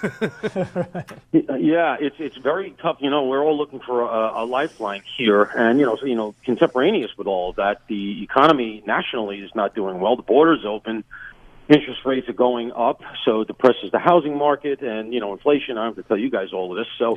Yeah, it's very tough. We're all looking for a lifeline here, and contemporaneous with all of that, the economy nationally is not doing well. The border's open, interest rates are going up, so it depresses the housing market, and inflation. I don't have to tell you guys all of this. So,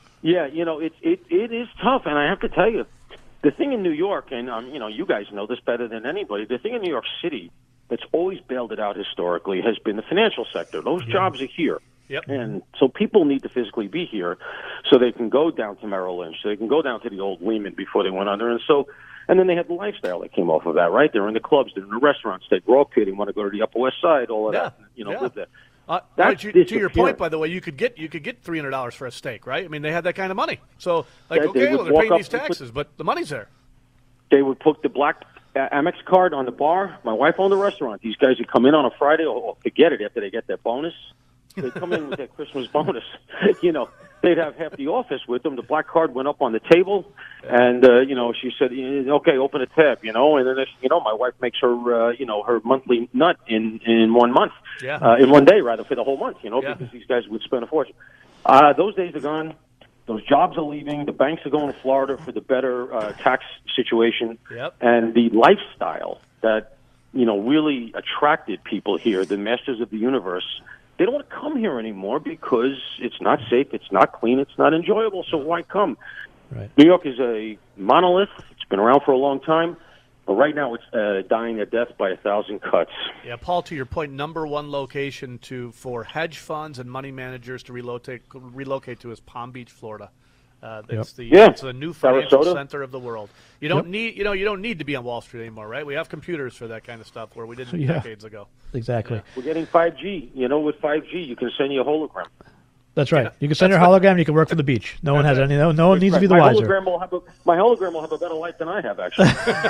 it is tough, and I have to tell you, the thing in New York, and you guys know this better than anybody. The thing in New York City that's always bailed it out historically has been the financial sector. Those jobs are here. Yep. And so people need to physically be here so they can go down to Merrill Lynch, so they can go down to the old Lehman before they went under. And then they had the lifestyle that came off of that, right? They're in the clubs, they're in the restaurants, they grow up here, they want to go to the Upper West Side, all of that, live there. To your point, by the way, you could get $300 for a steak, right? They had that kind of money. So, they're paying these taxes, but the money's there. They would put the black Amex card on the bar. My wife owned a restaurant. These guys would come in on a Friday or forget it after they get their bonus. They come in with their Christmas bonus. They'd have half the office with them. The black card went up on the table, and she said, "Okay, open a tab." And then my wife makes her her monthly nut in 1 month, in 1 day rather, for the whole month. Because these guys would spend a fortune. Those days are gone. Those jobs are leaving. The banks are going to Florida for the better tax situation. Yep. And the lifestyle that, really attracted people here, the masters of the universe, they don't want to come here anymore because it's not safe, it's not clean, it's not enjoyable, so why come? Right. New York is a monolith. It's been around for a long time. But right now, it's dying a death by 1,000 cuts. Yeah, Paul, to your point, number one location for hedge funds and money managers to relocate to is Palm Beach, Florida. It's the new financial center of the world. You don't need to be on Wall Street anymore, right? We have computers for that kind of stuff where we didn't decades ago. Exactly. Yeah. We're getting 5G. With 5G, you can send you a hologram. That's right. You can send your hologram. You can work from the beach. No one has any. No one needs to be the wiser. My hologram will have a better life than I have, actually.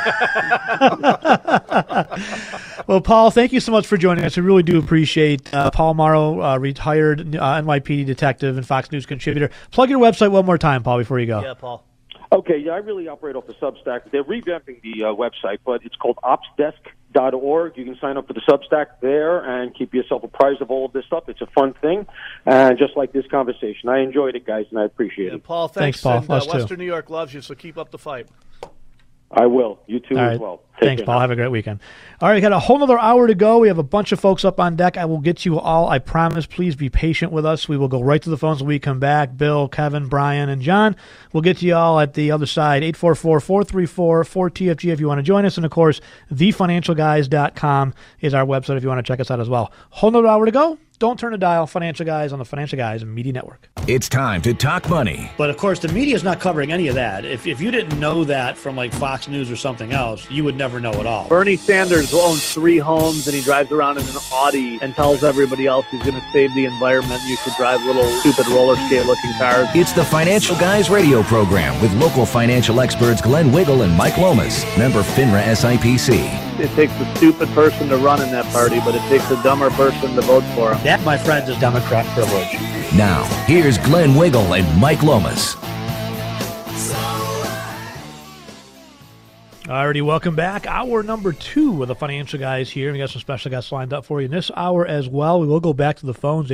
Well, Paul, thank you so much for joining us. I really do appreciate Paul Mauro, retired NYPD detective and Fox News contributor. Plug your website one more time, Paul, before you go. Yeah, Paul. Okay, yeah, I really operate off the Substack. They're revamping the website, but it's called opsdesk.org. You can sign up for the Substack there and keep yourself apprised of all of this stuff. It's a fun thing, and just like this conversation. I enjoyed it, guys, and I appreciate it. Paul, thanks. Paul. And, Western New York loves you, so keep up the fight. I will. You too as well. Thanks, Paul. Have a great weekend. All right, we got a whole other hour to go. We have a bunch of folks up on deck. I will get to you all. I promise. Please be patient with us. We will go right to the phones when we come back. Bill, Kevin, Brian, and John. We'll get to you all at the other side. 844-434-4TFG if you want to join us. And, of course, thefinancialguys.com is our website if you want to check us out as well. Whole other hour to go. Don't turn a dial. Financial Guys on the Financial Guys Media Network. It's time to talk money. But, of course, the media is not covering any of that. If you didn't know that from, like, Fox News or something else, you would never know at all. Bernie Sanders owns 3 homes, and he drives around in an Audi and tells everybody else he's going to save the environment. You should drive little stupid roller skate-looking cars. It's the Financial Guys radio program with local financial experts Glenn Wiggle and Mike Lomas, member FINRA SIPC. It takes a stupid person to run in that party, but it takes a dumber person to vote for him. That, my friends, is Democrat privilege. Now, here's Glenn Wiggle and Mike Lomas. Alrighty, welcome back. Hour number 2 of the Financial Guys here. We got some special guests lined up for you in this hour as well. We will go back to the phones,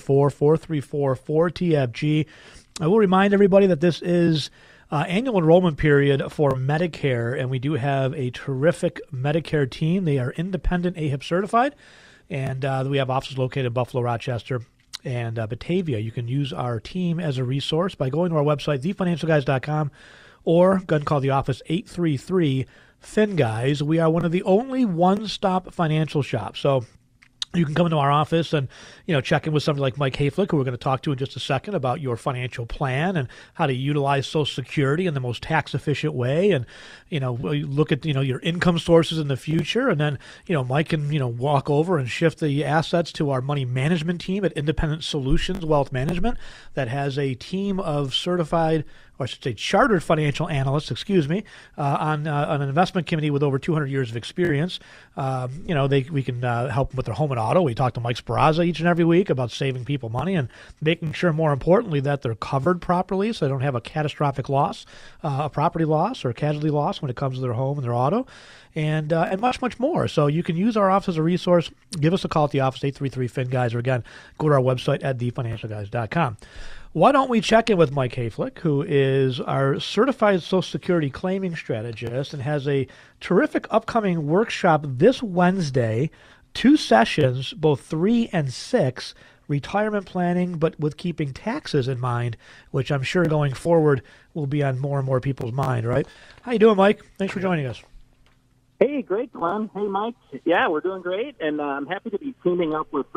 844-434-4TFG. I will remind everybody that this is annual enrollment period for Medicare, and we do have a terrific Medicare team. They are independent AHIP certified, and we have offices located in Buffalo, Rochester, and Batavia. You can use our team as a resource by going to our website, thefinancialguys.com, or go and call the office 833-FIN-GUYS. We are one of the only one-stop financial shops. So you can come into our office and, check in with somebody like Mike Hayflick, who we're going to talk to in just a second about your financial plan and how to utilize Social Security in the most tax-efficient way. And, look at, your income sources in the future. And then, Mike can, walk over and shift the assets to our money management team at Independent Solutions Wealth Management that has a team of certified, or I should say chartered financial analysts, on an investment committee with over 200 years of experience. We can help them with their home and auto. We talk to Mike Sparaza each and every week about saving people money and making sure, more importantly, that they're covered properly so they don't have a catastrophic loss, a property loss or a casualty loss when it comes to their home and their auto, and much, much more. So you can use our office as a resource. Give us a call at the office, 833-FIN-GUYS, or again, go to our website at thefinancialguys.com. Why don't we check in with Mike Hayflick, who is our certified Social Security claiming strategist and has a terrific upcoming workshop this Wednesday, 2 sessions, both 3 and 6, retirement planning, but with keeping taxes in mind, which I'm sure going forward will be on more and more people's mind, right? How you doing, Mike? Thanks for joining us. Hey, great, Glenn. Hey, Mike. Yeah, we're doing great, and I'm happy to be teaming up with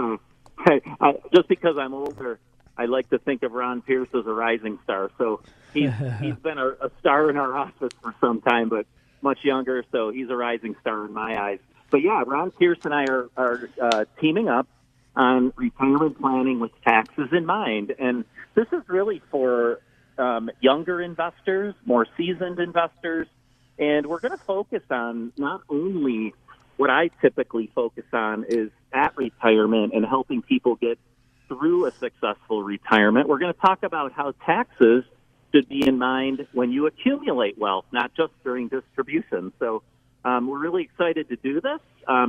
just because I'm older, I like to think of Ron Pierce as a rising star. So he's been a star in our office for some time, but much younger, so he's a rising star in my eyes. But, yeah, Ron Pierce and I are teaming up on retirement planning with taxes in mind. And this is really for younger investors, more seasoned investors. And we're going to focus on not only what I typically focus on is at retirement and helping people get through a successful retirement. We're going to talk about how taxes should be in mind when you accumulate wealth, not just during distribution. So we're really excited to do this.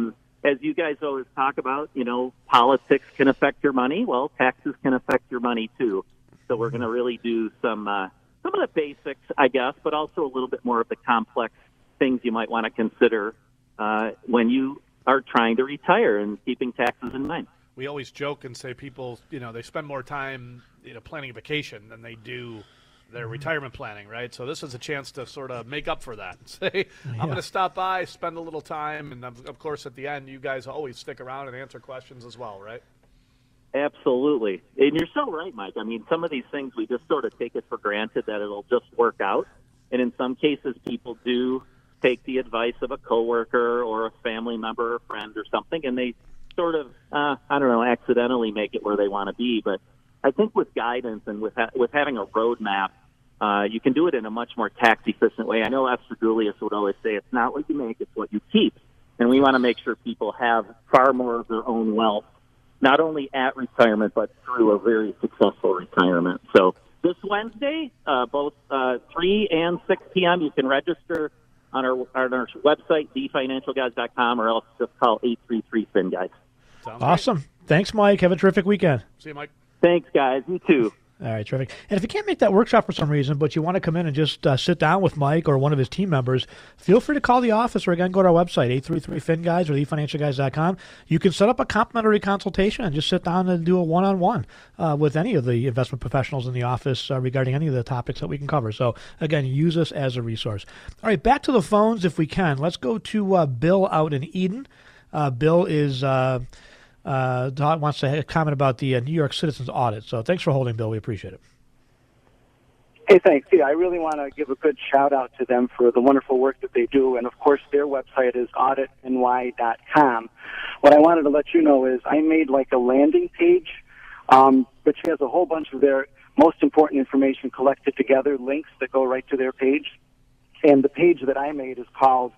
As you guys always talk about, politics can affect your money. Well, taxes can affect your money too. So we're going to really do some of the basics, I guess, but also a little bit more of the complex things you might want to consider when you are trying to retire and keeping taxes in mind. We always joke and say people, they spend more time, planning a vacation than they do their retirement planning, right? So this is a chance to sort of make up for that and say, I'm going to stop by, spend a little time, and of course at the end, you guys always stick around and answer questions as well, right? Absolutely. And you're so right, Mike. I mean, some of these things, we just sort of take it for granted that it'll just work out. And in some cases, people do take the advice of a coworker or a family member or friend or something, and they sort of, accidentally make it where they want to be. But I think with guidance and with having a roadmap, you can do it in a much more tax-efficient way. I know Esther Julius would always say, it's not what you make, it's what you keep. And we want to make sure people have far more of their own wealth, not only at retirement, but through a very successful retirement. So this Wednesday, both 3 and 6 p.m., you can register on our website, thefinancialguys.com, or else just call 833-FIN-GUYS. Awesome. Thanks, Mike. Have a terrific weekend. See you, Mike. Thanks, guys. You too. All right, terrific. And if you can't make that workshop for some reason, but you want to come in and just sit down with Mike or one of his team members, feel free to call the office or, again, go to our website, 833-FIN-GUYS or thefinancialguys.com. You can set up a complimentary consultation and just sit down and do a one-on-one with any of the investment professionals in the office regarding any of the topics that we can cover. So, again, use us as a resource. All right, back to the phones if we can. Let's go to Bill out in Eden. Bill is... wants to comment about the New York Citizens audit. So thanks for holding, Bill. We appreciate it. Hey, thanks. Yeah, I really want to give a good shout-out to them for the wonderful work that they do. And, of course, their website is auditny.com. What I wanted to let you know is I made like a landing page, which has a whole bunch of their most important information collected together, links that go right to their page. And the page that I made is called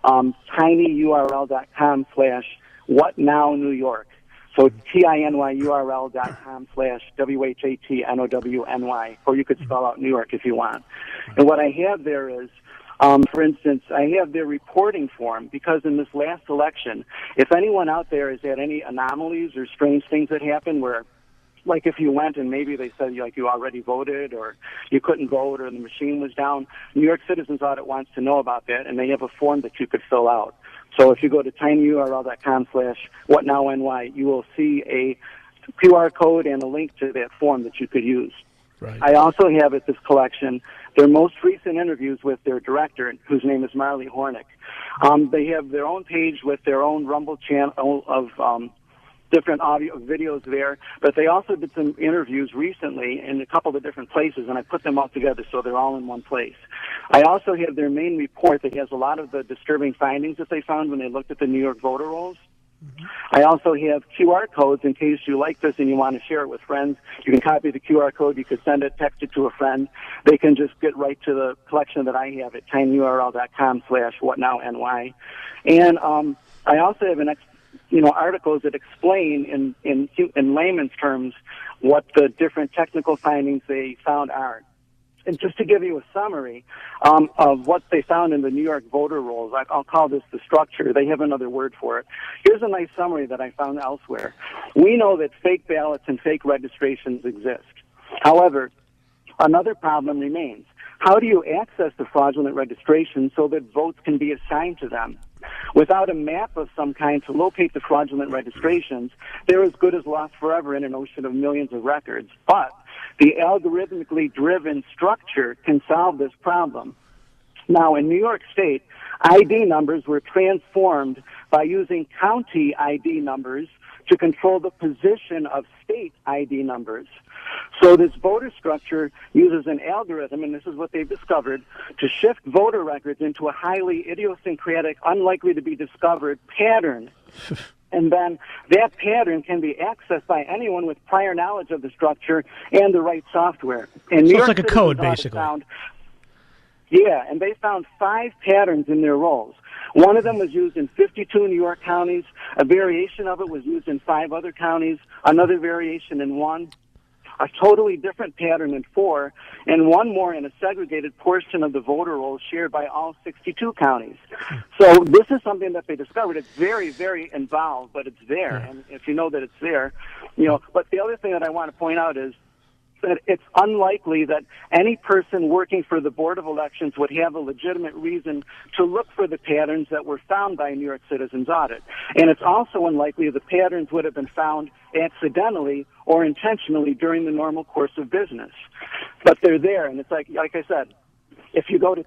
tinyurl.com/whatnownewyork. So tinyurl.com/WHATNOWNY, or you could spell out New York if you want. And what I have there is, for instance, I have their reporting form, because in this last election, if anyone out there has had any anomalies or strange things that happen where, like if you went and maybe they said like you already voted or you couldn't vote or the machine was down, New York Citizens Audit wants to know about that, and they have a form that you could fill out. So if you go to tinyurl.com/whatnownY, you will see a QR code and a link to that form that you could use. Right. I also have at this collection their most recent interviews with their director, whose name is Marley Hornick. They have their own page with their own Rumble channel of different audio videos there, but they also did some interviews recently in a couple of different places, and I put them all together so they're all in one place. I also have their main report that has a lot of the disturbing findings that they found when they looked at the New York voter rolls. I also have QR codes in case you like this and you want to share it with friends. You can copy the QR code. You could send it, text it to a friend. They can just get right to the collection that I have at tinyurl.com/whatnownY. And I also have articles that explain in layman's terms what the different technical findings they found are. And just to give you a summary of what they found in the New York voter rolls, I'll call this the structure. They have another word for it. Here's a nice summary that I found elsewhere. We know that fake ballots and fake registrations exist. However, another problem remains. How do you access the fraudulent registration so that votes can be assigned to them? Without a map of some kind to locate the fraudulent registrations, they're as good as lost forever in an ocean of millions of records. But the algorithmically driven structure can solve this problem. Now, in New York State, ID numbers were transformed by using county ID numbers to control the position of state ID numbers. So this voter structure uses an algorithm, and this is what they've discovered, to shift voter records into a highly idiosyncratic, unlikely to be discovered pattern. And then that pattern can be accessed by anyone with prior knowledge of the structure and the right software. And so it's like a code, basically. Yeah, and they found 5 patterns in their rolls. One of them was used in 52 New York counties. A variation of it was used in 5 other counties. Another variation in 1. A totally different pattern in 4, and one more in a segregated portion of the voter rolls shared by all 62 counties. So this is something that they discovered. It's very, very involved, but it's there. And if you know that it's there, But the other thing that I want to point out is that it's unlikely that any person working for the Board of Elections would have a legitimate reason to look for the patterns that were found by New York Citizens Audit. And it's also unlikely the patterns would have been found accidentally or intentionally during the normal course of business. But they're there, and it's like I said, if you go to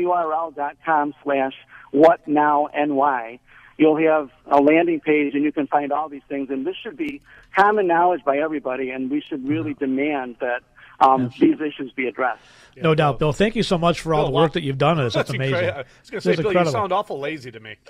tinyurl.com/whatnownY, you'll have a landing page, and you can find all these things. And this should be common knowledge by everybody, and we should really demand that these issues be addressed. Yeah, no doubt, Bill. Thank you so much for all the work that you've done on this. That's amazing. I was going to say, Bill, you sound awful lazy to me.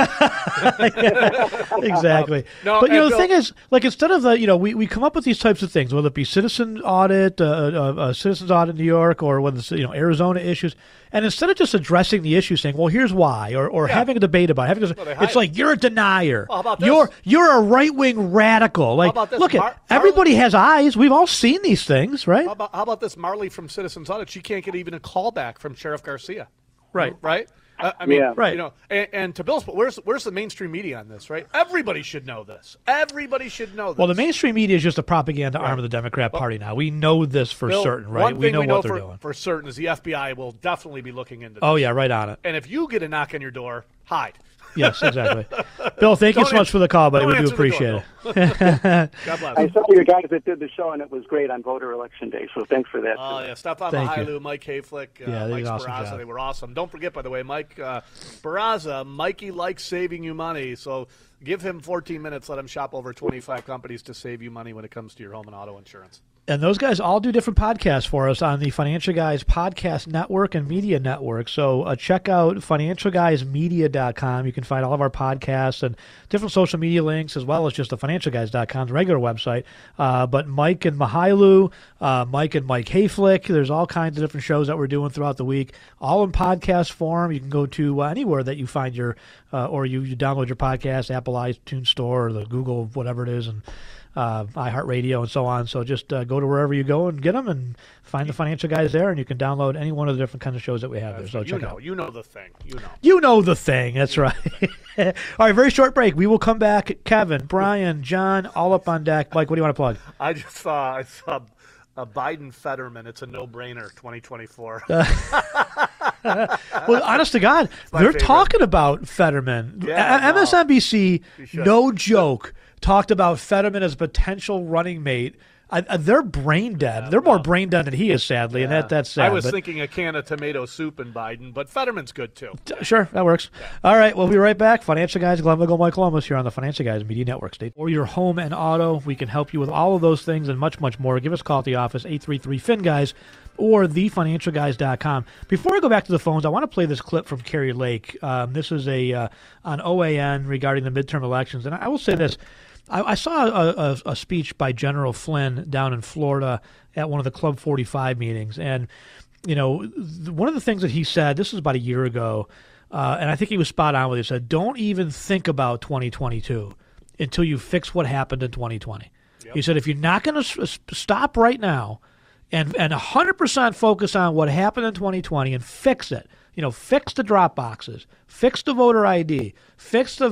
Exactly. But the thing is, like, instead of we come up with these types of things, whether it be citizen audit, citizens audit in New York, or whether it's Arizona issues, and instead of just addressing the issue, saying, well, here's why, or having a debate about it, it's like you're a denier. Well, how about this? You're a right wing radical. Like, look everybody has eyes. We've all seen these things, right? How about this? Marley from Citizens Audit, she can't get even a call back from Sheriff Garcia. Right. I mean, Yeah. Right. You know, and to Bill's point, where's the mainstream media on this, right? Everybody should know this. Everybody should know this. Well, the mainstream media is just a propaganda arm of the Democrat Party now. We know this for Bill, certain, right? One thing we know what they're doing. for certain is the FBI will definitely be looking into this. Oh, yeah, right on it. And if you get a knock on your door, hide. Yes, exactly. Bill, thank you so much for the call, buddy. We do appreciate it. God bless. I saw you guys that did the show, and it was great on voter election day, so thanks for that. Oh, yeah. Stop on Thank you. Mahailu, Mike Hayflick, Yeah, they Mike did an awesome Barraza. job. They were awesome. Don't forget, by the way, Mike Barraza, Mikey likes saving you money, so give him 14 minutes. Let him shop over 25 companies to save you money when it comes to your home and auto insurance. And those guys all do different podcasts for us on the Financial Guys Podcast Network and Media Network. So check out financialguysmedia.com. You can find all of our podcasts and different social media links, as well as just the financialguys.com's regular website. But Mike and Mahailu, Mike and Mike Hayflick, there's all kinds of different shows that we're doing throughout the week, all in podcast form. You can go to anywhere that you find your, or you download your podcast, Apple iTunes Store or the Google, whatever it is, and iHeartRadio and so on. So just go to wherever you go and get them and find the Financial Guys there, and you can download any one of the different kinds of shows that we have there. So check it out. You know the thing. You know the thing. That's right. All right, very short break. We will come back. Kevin, Brian, John, all up on deck. Mike, what do you want to plug? I saw a Biden Fetterman. It's a no-brainer, 2024. Well, honest to God, they're talking about Fetterman. Yeah, MSNBC, no joke, talked about Fetterman as a potential running mate. They're brain dead. They're more brain dead than he is, sadly, and that's sad. I was thinking a can of tomato soup in Biden, but Fetterman's good, too. Sure, that works. Yeah. All right, we'll be right back. Financial Guys, Glenn Wiggle, Mike Lomas here on the Financial Guys Media Network. State or your home and auto. We can help you with all of those things and much, much more. Give us a call at the office, 833-FIN-GUYS, or thefinancialguys.com. Before I go back to the phones, I want to play this clip from Kari Lake. This is on OAN regarding the midterm elections, and I will say this. I saw a speech by General Flynn down in Florida at one of the Club 45 meetings. And, you know, one of the things that he said, this was about a year ago, and I think he was spot on with it. He said, don't even think about 2022 until you fix what happened in 2020. Yep. He said, if you're not going to stop right now and 100% focus on what happened in 2020 and fix it, you know, fix the drop boxes, fix the voter ID, fix the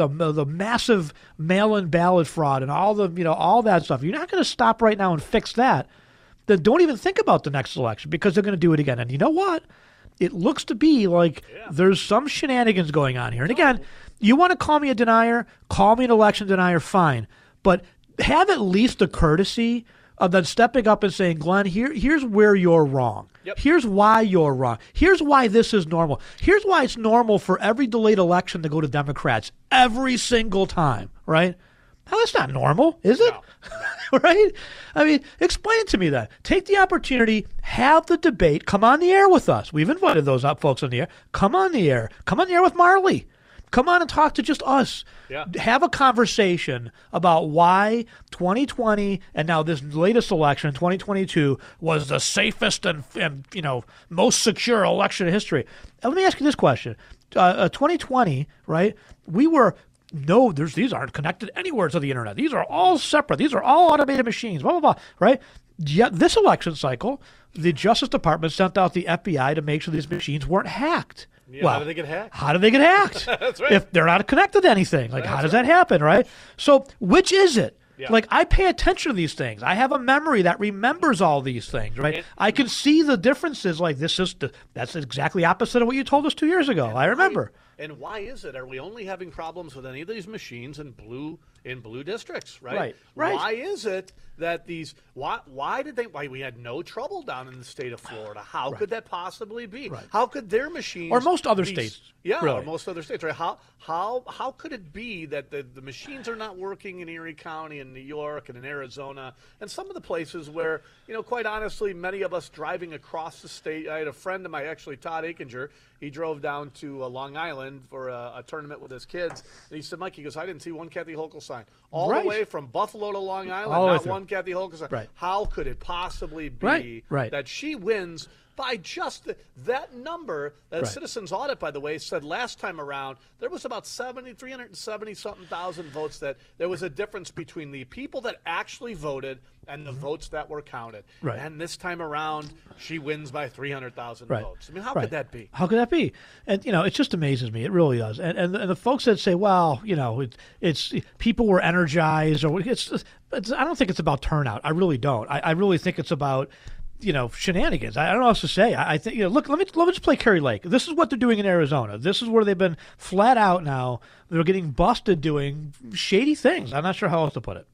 massive mail-in ballot fraud and all that stuff. You're not going to stop right now and fix that. Then don't even think about the next election because they're going to do it again. And you know what? It looks to be like there's some shenanigans going on here. And again, you want to call me a denier, call me an election denier, fine. But have at least the courtesy of then stepping up and saying, Glenn, here's where you're wrong. Yep. Here's why you're wrong. Here's why this is normal. Here's why it's normal for every delayed election to go to Democrats every single time, right? Now, that's not normal, is it? No. Right? I mean, explain to me that. Take the opportunity, have the debate, come on the air with us. We've invited those folks on the air. Come on the air. Come on the air with Marley. Come on and talk to just us. Yeah. Have a conversation about why 2020 and now this latest election, 2022, was the safest and most secure election in history. And let me ask you this question. 2020, right, these aren't connected anywhere to the internet. These are all separate. These are all automated machines, blah, blah, blah, right? Yet this election cycle, the Justice Department sent out the FBI to make sure these machines weren't hacked. Yeah, well, how did they get hacked? How did they get hacked? That's right. If they're not connected to anything, how does that happen, right? So which is it? Yeah. I pay attention to these things. I have a memory that remembers all these things, right? I can see the differences. That's exactly opposite of what you told us 2 years ago. I remember. And why is it? Are we only having problems with any of these machines in blue districts, right? Right. Why is it that why we had no trouble down in the state of Florida? How could that possibly be? Right. How could their machines or most other states? Yeah, really. Or most other states, right? How could it be that the machines are not working in Erie County and New York and in Arizona and some of the places where, quite honestly, many of us driving across the state. I had a friend of mine, actually Todd Akinger. He drove down to Long Island for a tournament with his kids, and he said, Mike, he goes, I didn't see one Kathy Hochul sign. All the way from Buffalo to Long Island, not one Kathy Hochul sign. Right. How could it possibly be that she wins by just that number. That Right. Citizens Audit, by the way, said last time around there was about 370-something thousand votes. That there was a difference between the people that actually voted and the votes that were counted. Right. And this time around, she wins by 300,000 Right. votes. I mean, how Right. could that be? How could that be? And it just amazes me. It really does. And the folks that say, well, it's people were energized, or it's I don't think it's about turnout. I really don't. I really think it's about shenanigans. I don't know what else to say. I think look. Let me just play Kerry Lake. This is what they're doing in Arizona. This is where they've been flat out now. They're getting busted doing shady things. I'm not sure how else to put it.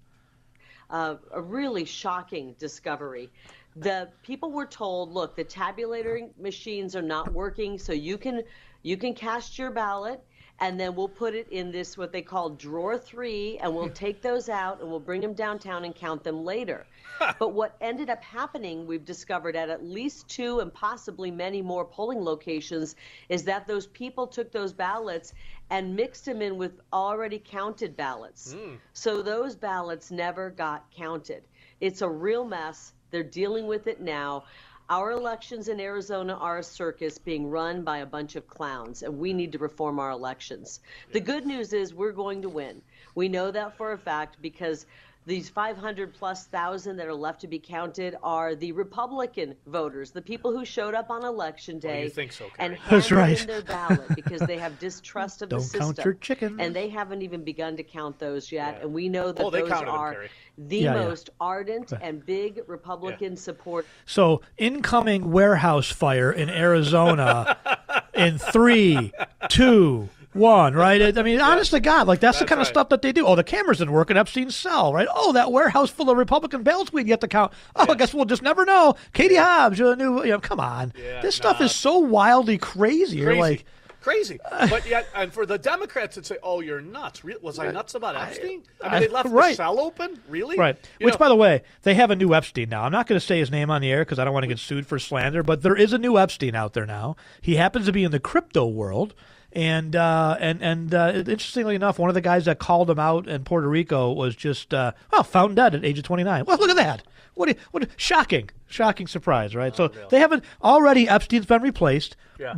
A really shocking discovery. The people were told, look, the tabulating machines are not working, so you can cast your ballot, and then we'll put it in this what they call drawer 3, and we'll take those out and we'll bring them downtown and count them later. But what ended up happening, we've discovered at least 2 and possibly many more polling locations, is that those people took those ballots and mixed them in with already counted ballots. So those ballots never got counted. It's a real mess. They're dealing with it now. Our elections in Arizona are a circus being run by a bunch of clowns, and we need to reform our elections. The good news is we're going to win. We know that for a fact because these 500,000+ that are left to be counted are the Republican voters, the people who showed up on Election Day you think so, and Kerry? That's handed right. in their ballot because they have distrust of the Don't system. count your chickens. And they haven't even begun to count those yet. And we know that they those counted them, are Kerry. the Yeah, yeah. most ardent and big Republican support. So, incoming warehouse fire in Arizona in 3, 2, 1, right? I mean, honest to God, like that's the kind of stuff that they do. Oh, the cameras didn't work in Epstein's cell, right? Oh, that warehouse full of Republican ballots we'd get to count. Oh, I guess we'll just never know. Katie Hobbs, you're the new, come on. This stuff is so wildly crazy. You're like, crazy. But yet, and for the Democrats that say, "Oh, you're nuts." Was I nuts about Epstein? I mean, they left the cell open. Really? Right. Which, by the way, they have a new Epstein now. I'm not going to say his name on the air because I don't want to get sued for slander. But there is a new Epstein out there now. He happens to be in the crypto world. And interestingly enough, one of the guys that called him out in Puerto Rico was just found dead at age of 29. Well, look at that! What shocking surprise, right? So they haven't already. Epstein's been replaced. Yeah.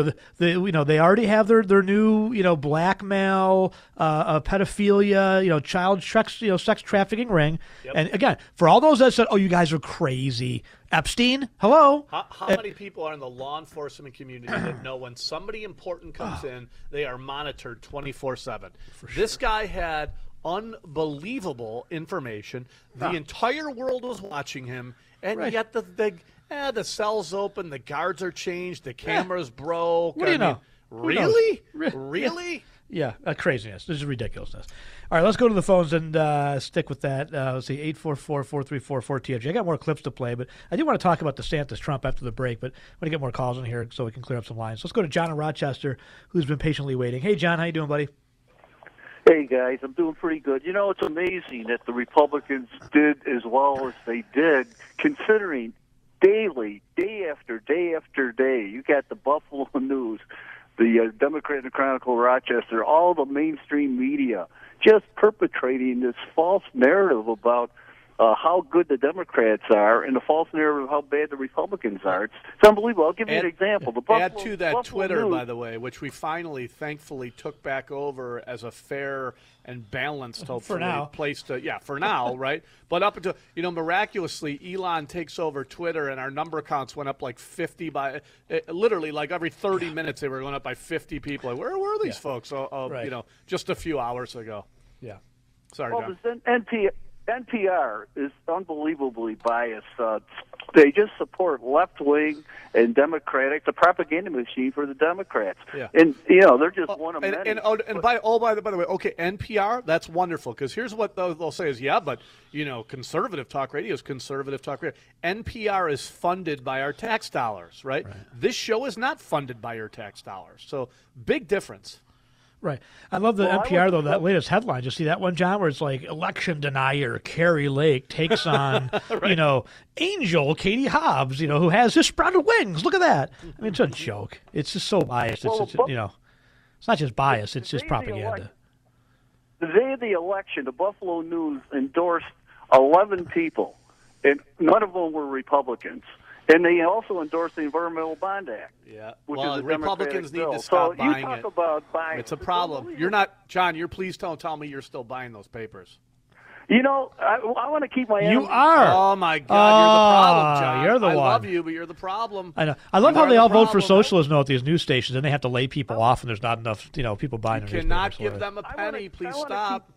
They already have their new blackmail, pedophilia, child sex trafficking ring. Yep. And again, for all those that said, "Oh, you guys are crazy," Epstein, hello. How many people are in the law enforcement community that know when somebody important comes in, they are monitored 24/7? This guy had unbelievable information. The entire world was watching him, and yet the cell's open, the guards are changed, the cameras broke. What do you know? Really? Who knows? Really? Yeah, craziness. This is ridiculousness. All right, let's go to the phones and stick with that. Let's see, 844-434-4TFG. I got more clips to play, but I do want to talk about DeSantis-Trump after the break, but I want to get more calls in here so we can clear up some lines. Let's go to John in Rochester, who's been patiently waiting. Hey, John, how you doing, buddy? Hey, guys, I'm doing pretty good. It's amazing that the Republicans did as well as they did, considering daily, day after day after day, you got the Buffalo News, the Democratic Chronicle Rochester, all the mainstream media just perpetrating this false narrative about how good the Democrats are and the false narrative of how bad the Republicans are. It's unbelievable. I'll give you an example. Add to that Buffalo Twitter, News, by the way, which we finally, thankfully, took back over as a fair and balanced, hopefully, place to, for now, right? But up until, miraculously, Elon takes over Twitter and our number counts went up like 50 by, literally, like every 30 minutes they were going up by 50 people. Like, where were these folks, just a few hours ago? Yeah. Sorry, well, John. NPR is unbelievably biased. They just support left-wing and Democratic, the propaganda machine for the Democrats. Yeah. And, they're just one of many. By the way, okay, NPR, that's wonderful, because here's what they'll say is, but, conservative talk radio is conservative talk radio. NPR is funded by our tax dollars, right? This show is not funded by your tax dollars. So, big difference. Right. I love the NPR, though, that latest headline. You see that one, John, where it's like, election denier Kerry Lake takes on, Angel Katie Hobbs, who has his sprouted wings. Look at that. I mean, it's a joke. It's just so biased. It's not just bias. It's just propaganda. The day of the election, the Buffalo News endorsed 11 people, and none of them were Republicans. And they also endorsed the Environmental Bond Act. Yeah. Which well, is a Republicans Democratic need bill. to stop so buying you talk it. About buying. It's a problem. You're not, John. Please don't tell me you're still buying those papers. You know, I want to keep my. You are. Oh my God, you're the problem, John. You're the I one. love you, but you're the problem. I know. I love how are they the all vote for problem. socialism at these news stations, and they have to lay people off, and there's not enough, people buying You their cannot newspapers. give them a penny. Please stop.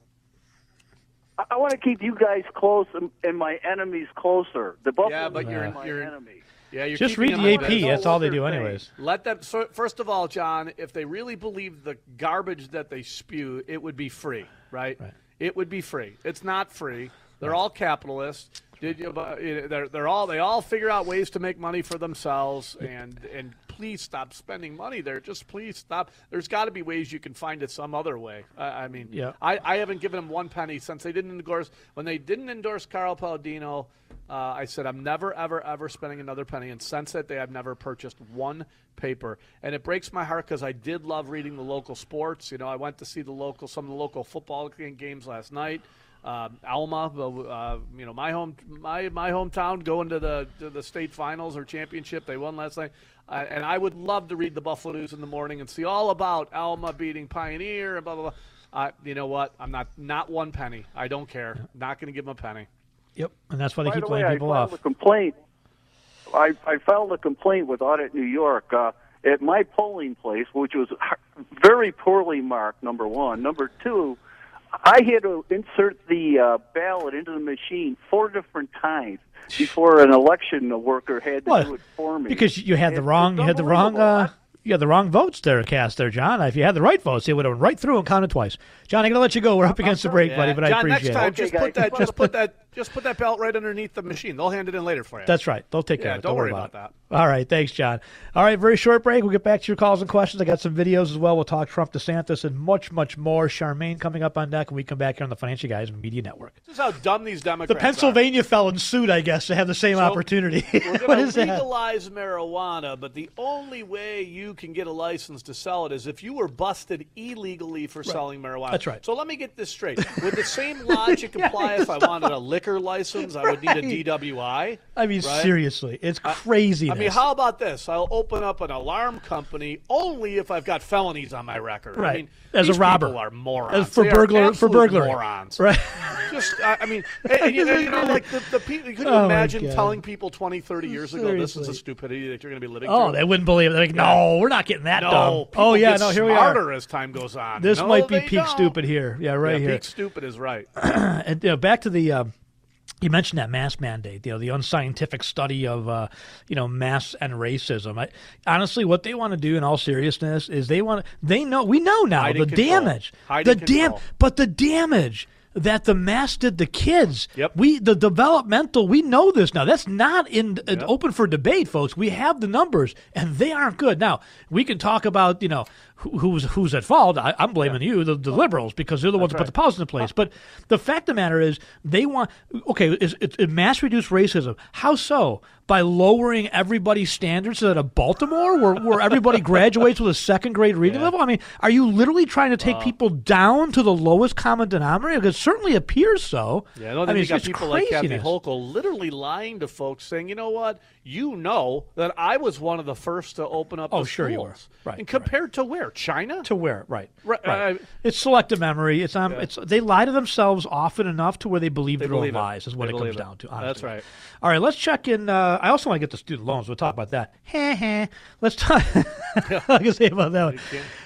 I want to keep you guys close and my enemies closer. The Buffalo Yeah, but are my you're enemy. Yeah, you're Just keeping read them the on AP. That's all they do, saying. anyways. Let them. So first of all, John, if they really believe the garbage that they spew, it would be free, right? It would be free. It's not free. They're all capitalists. They all figure out ways to make money for themselves, and please stop spending money there. Just please stop. There's got to be ways you can find it some other way. I mean, I haven't given them one penny since they didn't endorse. When they didn't endorse Carl Palladino, I said I'm never, ever, ever spending another penny. And since that day, I've never purchased one paper. And it breaks my heart because I did love reading the local sports. You know, I went to see some of the local football games last night. Alma, my hometown, going to the state finals or championship. They won last night, and I would love to read the Buffalo News in the morning and see all about Alma beating Pioneer and blah blah blah. You know what? I'm not one penny. I don't care. Not going to give them a penny. Yep, and that's why they By keep the way, laying people I filed off. a complaint. I filed a complaint with Audit New York at my polling place, which was very poorly marked. Number one. Number two. I had to insert the ballot into the machine 4 different times before an election worker had to do it for me. Because you had the wrong votes there cast there, John. If you had the right votes, it would have went right through and counted twice. John, I'm going to let you go. We're up against the break, buddy, but John, I appreciate next time, it. just put that belt right underneath the machine. They'll hand it in later for you. That's right. They'll take care of it. Don't worry worry about that. All right. Thanks, John. All right. Very short break. We'll get back to your calls and questions. I got some videos as well. We'll talk Trump, DeSantis, and much, much more. Charmaine coming up on deck when we come back here on the Financial Guys Media Network. This is how dumb these Democrats The Pennsylvania felon sued, I guess, to have the same opportunity. We're going to legalize marijuana, but the only way you can get a license to sell it is if you were busted illegally for selling marijuana. That's right. So let me get this straight. Would the same logic apply if I wanted a liquor license? I would need a DWI. I mean, right? seriously, it's crazy. I mean, how about this? I'll open up an alarm company only if I've got felonies on my record. Right. I mean, as these a robber, people are morons. for They are burglary, absolute for morons. right? Just, I mean, and you know, like the people. Could you Oh, my imagine God. telling people 20, 30 years ago this is Seriously. a stupidity that you're going to be living Oh, through? they wouldn't believe it. They're like, no, we're not getting that No, dumb. people Oh, yeah, get no, here we smarter are. as time goes on. This No, might be they peak don't. stupid here. Yeah, right here. Peak stupid is right. And back to the. You mentioned that mask mandate, the unscientific study of, mass and racism. Honestly, what they want to do in all seriousness is we know now Hide the and control. damage, Hide and control. but the damage that the mask did to kids. Yep. The developmental, we know this now. That's not open for debate, folks. We have the numbers, and they aren't good. Now, we can talk about, who's at fault. I'm blaming you, the liberals, because they're the ones that put the policies in place. But the fact of the matter is, they want, is mass reduce racism. How so? By lowering everybody's standards so that at Baltimore, where everybody graduates with a second grade reading level? I mean, are you literally trying to take people down to the lowest common denominator? It certainly appears so. Yeah, I mean, you got it's people like Kathy craziness. Hochul literally lying to folks, saying, "You know what? You know that I was one of the first to open up." Oh, the sure you were. schools." Right, And compared to where? China? To where? Right. Right. It's selective memory. It's they lie to themselves often enough to where they believe They their own believe it. lies is what They it comes believe it. down to. Honestly. That's right. All right, let's check in. I also want to get to student loans. We'll talk about that. Let's talk. I can say about that one.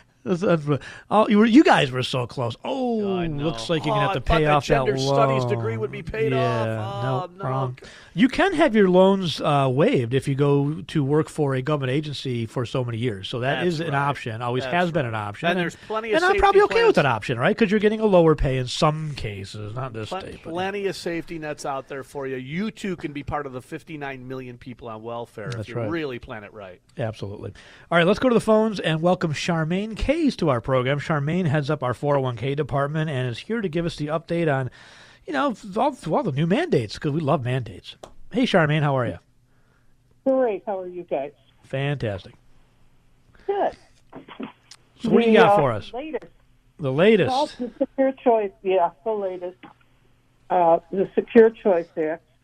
You guys were so close. Oh, looks like you're going to have to pay off that loan. gender studies degree would be paid off. No, wrong. You can have your loans waived if you go to work for a government agency for so many years. So that is an option. Always has been an option. And there's plenty of And I'm safety probably okay plans. with that option, right? Because you're getting a lower pay in some cases, not this state. But Plenty of safety nets out there for you. You too can be part of the 59 million people on welfare That's if you right. really plan it right. Absolutely. All right, let's go to the phones and welcome Charmaine Case to our program. Charmaine heads up our 401k department and is here to give us the update on, all the new mandates, because we love mandates. Hey, Charmaine, how are you? Great. How are you guys? Fantastic. Good. So what do you got for us? Latest. The latest. Well, the Secure Choice, the latest. The Secure Choice Act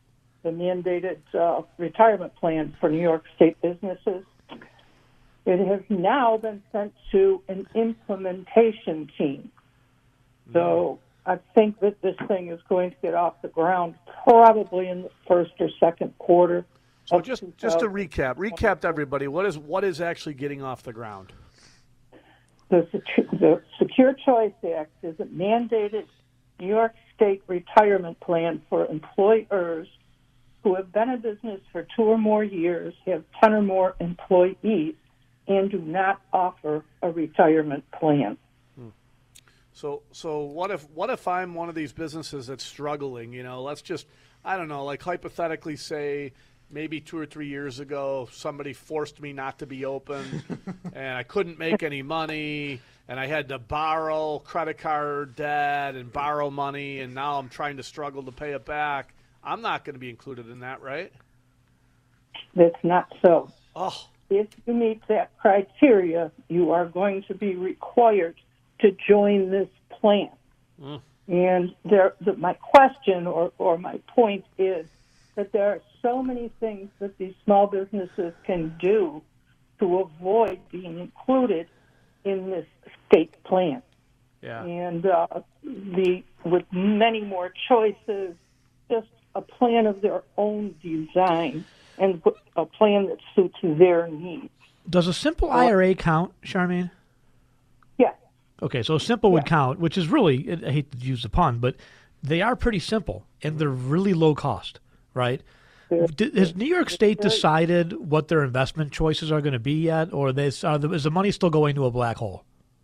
the mandated retirement plan for New York State businesses. It has now been sent to an implementation team. So I think that this thing is going to get off the ground probably in the first or second quarter. So just to recap to everybody, what is actually getting off the ground? The Secure Choice Act is a mandated New York State retirement plan for employers who have been in business for 2 or more years, have 10 or more employees, and do not offer a retirement plan. So what if I'm one of these businesses that's struggling? Let's just, I don't know, like hypothetically say maybe 2 or 3 years ago somebody forced me not to be open and I couldn't make any money and I had to borrow credit card debt and borrow money and now I'm trying to struggle to pay it back. I'm not going to be included in that, right? That's not so. Oh. If you meet that criteria, you are going to be required to join this plan. And my question or my point is that there are so many things that these small businesses can do to avoid being included in this state plan. Yeah. And with many more choices, just a plan of their own design and a plan that suits their needs. Does a simple IRA count, Charmaine? Yeah. Okay, so simple would count, which is really, I hate to use the pun, but they are pretty simple, and they're really low cost, right? Has New York State decided what their investment choices are going to be yet, or is the money still going to a black hole?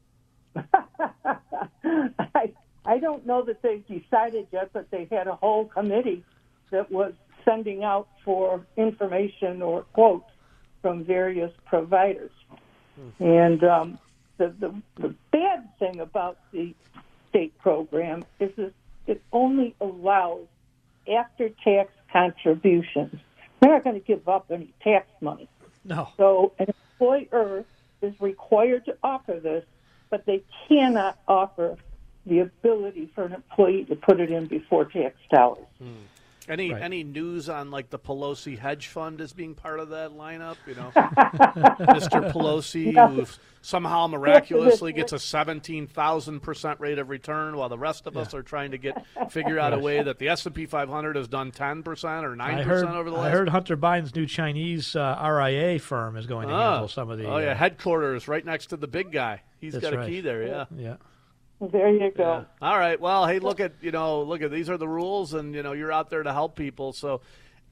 I don't know that they've decided yet, but they had a whole committee that was sending out for information or quotes from various providers. And the bad thing about the state program is that it only allows after-tax contributions. They're not going to give up any tax money. No. So an employer is required to offer this, but they cannot offer the ability for an employee to put it in before tax dollars. Any news on like the Pelosi hedge fund as being part of that lineup? Mr. Pelosi, who somehow miraculously gets a 17,000% rate of return, while the rest of us are trying to figure out a way that the S&P 500 has done 10% or 9% over the last. I heard Hunter Biden's new Chinese RIA firm is going to handle some of the. Headquarters right next to the big guy. He's got a key there. Yeah. There you go. Yeah. All right. Well, hey, look at these are the rules, and you're out there to help people. So,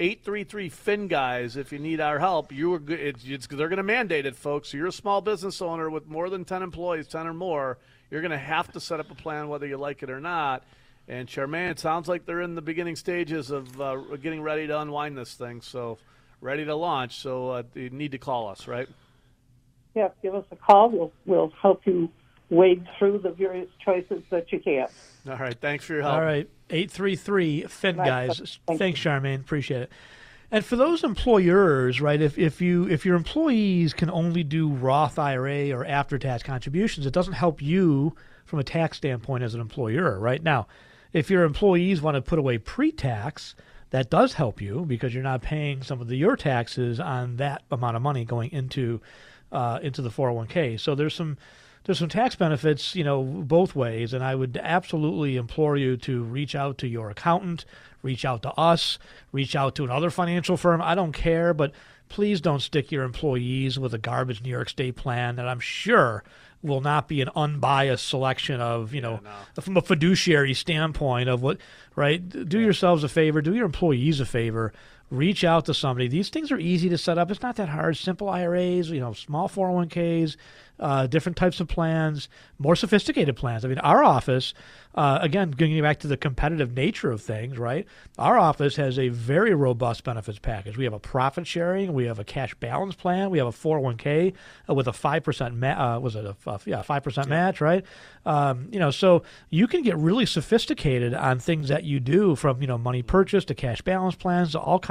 833 guys, if you need our help, they're going to mandate it, folks. So you're a small business owner with more than 10 employees, 10 or more. You're going to have to set up a plan whether you like it or not. And Charmaine, it sounds like they're in the beginning stages of getting ready to unwind this thing. So, ready to launch. So you need to call us, right? Yeah, give us a call. We'll help you wade through the various choices that you have. All right. Thanks for your help. All right. 833 guys. Thanks, Charmaine. Appreciate it. And for those employers, right, if your employees can only do Roth IRA or after-tax contributions, it doesn't help you from a tax standpoint as an employer, right? Now, if your employees want to put away pre-tax, that does help you because you're not paying some of your taxes on that amount of money going into the 401k. So there's some tax benefits, both ways, and I would absolutely implore you to reach out to your accountant, reach out to us, reach out to another financial firm. I don't care, but please don't stick your employees with a garbage New York State plan that I'm sure will not be an unbiased selection of, from a fiduciary standpoint of what, right? Do yourselves a favor, do your employees a favor. Reach out to somebody. These things are easy to set up. It's not that hard. Simple IRAs, small 401ks, different types of plans, more sophisticated plans. I mean, our office, again, getting back to the competitive nature of things, right? Our office has a very robust benefits package. We have a profit sharing. We have a cash balance plan. We have a 401k with a 5% 5% match, right? So you can get really sophisticated on things that you do from, money purchase to cash balance plans to all kinds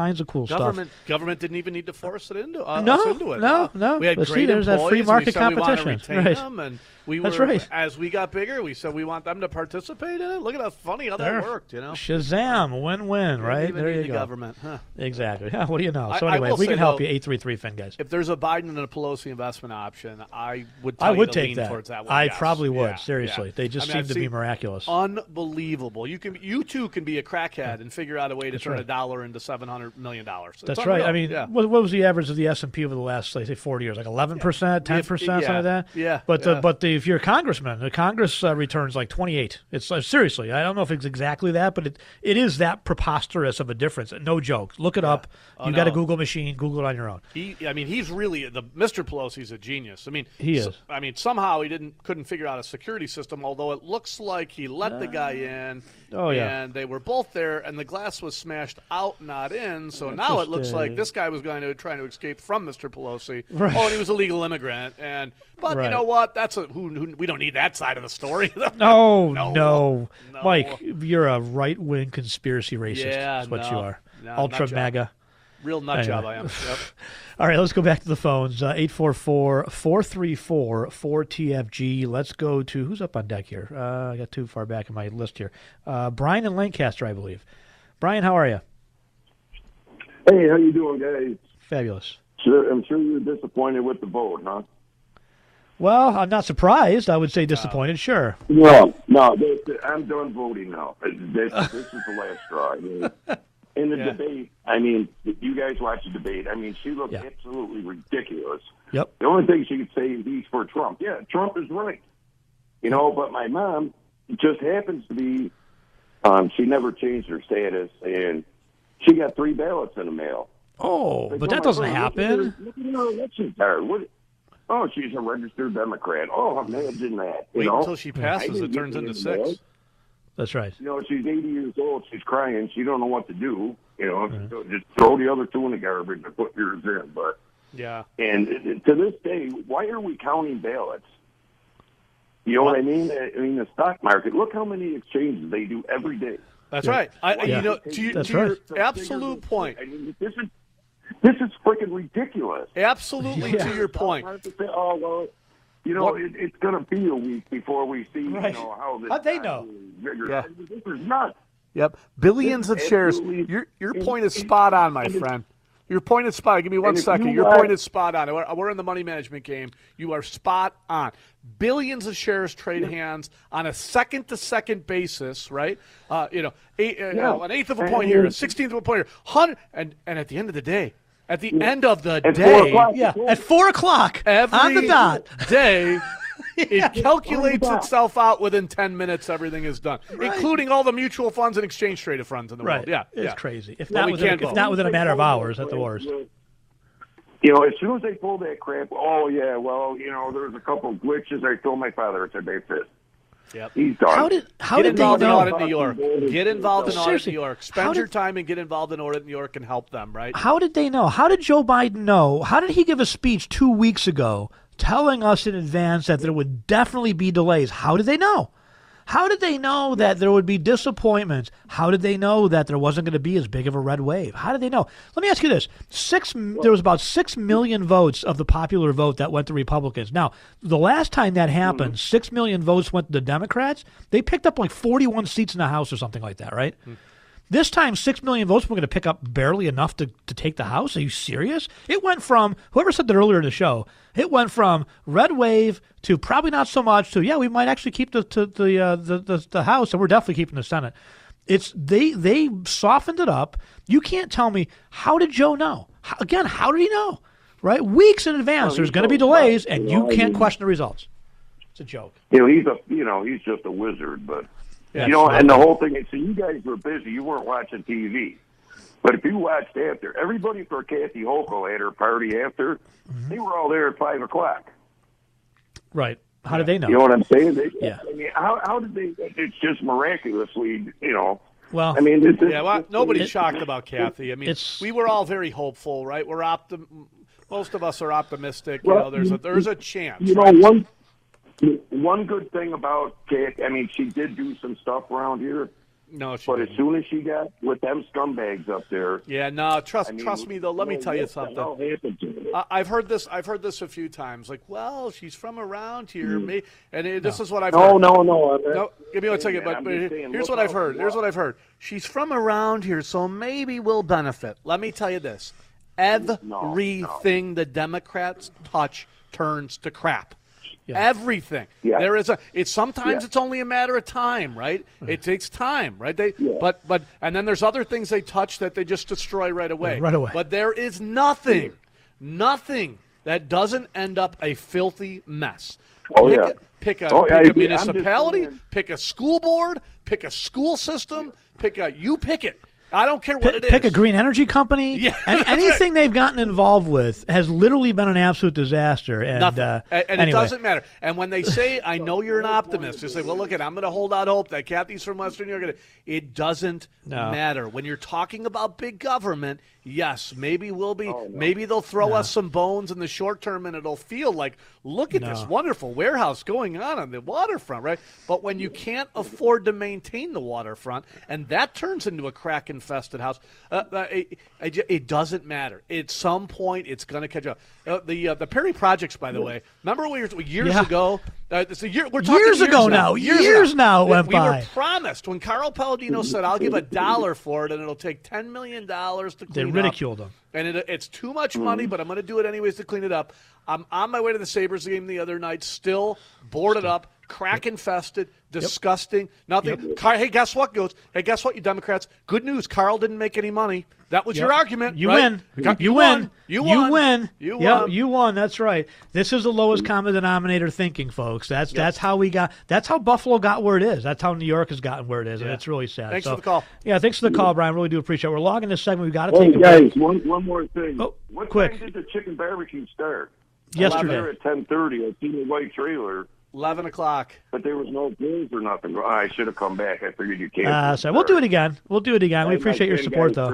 kinds of cool Government didn't even need to force it into us No, into it. no. We had But great see, there's that free employees, market we said competition. We want to retain Right. them, and we That's were, right. as we got bigger, we said we want them to participate in it. Look at how funny how There. that worked, Shazam, win-win, right? even There need you the go. government, huh? Exactly. Yeah, what do you know? So I anyway, will we say, can help though, you. 833-FIN, guys. If there's a Biden and a Pelosi investment option, I would I tell would you to take lean that. towards that one. I yes. probably would. Yeah, Seriously, yeah. they just I've seem to be seen miraculous. Unbelievable. You too can be a crackhead and figure out a way to That's turn right. a dollar into $700 million. That's right. I mean, yeah. what was the average of the S&P over the last, say, 40 years? Like 11%, 10%, something like that? Yeah. But if you're a congressman, the Congress returns like 28. It's seriously, I don't know if it's exactly that, but it is that preposterous of a difference. No joke. Look it up. Oh, You got a no. Google machine. Google it on your own. He's really Mr. Pelosi's a genius. I mean, He is. I mean, somehow he couldn't figure out a security system. Although it looks like he let the guy in. Oh, yeah. And they were both there, and the glass was smashed out, not in. So now it looks like this guy was trying to escape from Mr. Pelosi. Right. Oh, and he was a legal immigrant. But you Right. know what? That's who we don't need that side of the story. No. Mike, you're a right-wing conspiracy racist. Yeah, That's what you are. No, Ultra nut job. MAGA. Real nut job I Anyway. am. Yep. All right, let's go back to the phones. 844-434-4TFG. Let's go to, who's up on deck here? I got too far back in my list here. Brian in Lancaster, I believe. Brian, how are you? Hey, how you doing, guys? Fabulous. I'm sure you're disappointed with the vote, huh? Well, I'm not surprised. I would say disappointed, sure. No, I'm done voting now. This is the last straw. I mean, in the debate, I mean, you guys watch the debate. I mean, she looked absolutely ridiculous. Yep. The only thing she could say is he's for Trump. Yeah, Trump is right. You know, but my mom just happens to be, she never changed her status, and she got 3 ballots in the mail. Oh, Like, but oh, that my doesn't God, happen. Look at her election card. Oh, she's a registered Democrat. Oh, imagine that. Wait know? until she passes, I didn't it get turns any into of that. 6. That's right. You know, she's 80 years old. She's crying. She don't know what to do. You know, so just throw the other 2 in the garbage and put yours in. But Yeah. and to this day, why are we counting ballots? You know what I mean? I mean, the stock market. Look how many exchanges they do every day. That's right. You know, to your absolute point. I mean, this is freaking ridiculous. Absolutely to your point. Oh, well, you know, it's going to be a week before we see, you know, how this. How'd they know? Yeah. This is nuts. Yep. Billions of This is shares. absolutely Your point is spot on, my friend. Your point is spot on. Give me one And if second. you Your watch- point is spot on. We're in the money management game. You are spot on. Billions of shares trade hands on a second-to-second basis, right? You know, an eighth of a point here, a 16th of a point here, 100, and at the end of the day, at the end of the At day, 4 o'clock. Yeah, at 4 o'clock every on the dot. day, it calculates itself out within 10 minutes. Everything is done, including all the mutual funds and exchange traded funds in the world. Yeah, it's yeah. crazy. If Well, not, we within, can't if not vote. within a matter of hours, at the worst. You know, as soon as they pull that crap, oh, yeah, well, you know, there's a couple of glitches. I told my father, I said, that's it. Yep. He's done. How Get did they involved in know? audit New York. Get involved in audit Seriously, New York. how Spend your did- time and get involved in audit New York and help them, right? How did they know? How did Joe Biden know? How did he give a speech 2 weeks ago telling us in advance that there would definitely be delays? How did they know? How did they know that there would be disappointments? How did they know that there wasn't going to be as big of a red wave? How did they know? Let me ask you this. There was about 6 million votes of the popular vote that went to Republicans. Now, the last time that happened, 6 million votes went to the Democrats. They picked up like 41 seats in the House or something like that, right? This time, 6 million votes, we're going to pick up barely enough to take the House. Are you serious? It went from, whoever said that earlier in the show, it went from red wave to probably not so much to, yeah, we might actually keep the House, and we're definitely keeping the Senate. It's they softened it up. You can't tell me, how did Joe know? How did he know? Right? Weeks in advance, there's going to be delays, and you can't question the results. It's a joke. You know, he's just a wizard, but Yeah, you know, sure. and the whole thing is, so you guys were busy. You weren't watching TV. But if you watched after, everybody for Kathy Hochul had her party after, they were all there at 5 o'clock. Right. How did they know? You know what I'm saying? Yeah. I mean, how did they? It's just miraculously, you know. Well, I mean, nobody's shocked about Kathy. I mean, we were all very hopeful, right? Most of us are optimistic. Well, you know, there's a chance. You know, right? one good thing about Kathy, I mean, she did do some stuff around here, No, she But didn't. as soon as she got with them scumbags up there, Yeah, no, trust me though. Let me tell you what the something. hell happened to her? I've heard this a few times. Like, well, she's from around here, this is what I've No, heard. no. No, give me 1 second. man, But I'm just saying, here's look what I've out heard. for Here's what? what I've heard. She's from around here, so maybe we'll benefit. Let me tell you this: everything the Democrats touch turns to crap. Everything. Yeah. There is sometimes Yeah. it's only a matter of time, right? It takes time, right? But and then there's other things they touch that they just destroy right away. Yeah, right away. But there is nothing that doesn't end up a filthy mess. Oh, yeah. Pick a Oh, yeah, I'm just municipality, saying. pick a school board, pick a school system, pick it. I don't care what it is. Pick a green energy company. Yeah, and that's anything they've gotten involved with has literally been an absolute disaster. And, Nothing. And anyway. it doesn't matter. And when they say, I know you're an optimist, you say, well, look, I'm going to hold out hope that Kathy's from Western New York. It doesn't matter. When you're talking about big government, yes, maybe maybe they'll throw us some bones in the short term and it'll feel like, look at this wonderful warehouse going on the waterfront, right? But when you can't afford to maintain the waterfront and that turns into a crack-infested house, it doesn't matter. At some point, it's going to catch up. The Perry projects, by the way, remember years ago? We're talking Years ago now. Years now it went we by. were promised when Carl Palladino said, I'll give $1 for it and it'll take $10 million to clean They up. ridiculed him. And it's too much money, but I'm going to do it anyways to clean it up. I'm on my way to the Sabres game the other night, still boarded up, crack-infested, disgusting, nothing. Hey, guess what, Goats? Hey, guess what, you Democrats? Good news, Carl didn't make any money. That was your argument. You right? win. You win. You You won. win. You Yep, won. you won. That's right. This is the lowest common denominator thinking, folks. That's how we got. That's how Buffalo got where it is. That's how New York has gotten where it is, and it's really sad. Thanks for the call. Yeah, thanks for the call, Brian. Really do appreciate it. We're logging this segment. We got to Hey, take a guys, break. one more thing. Oh, what quick. time did the chicken barbecue start? Yesterday. I was there at 10:30. I seen the white trailer. 11 o'clock. But there was no bills or nothing. I should have come back. I figured you can't. So we'll do it again. We'll do it again. We appreciate your support, though.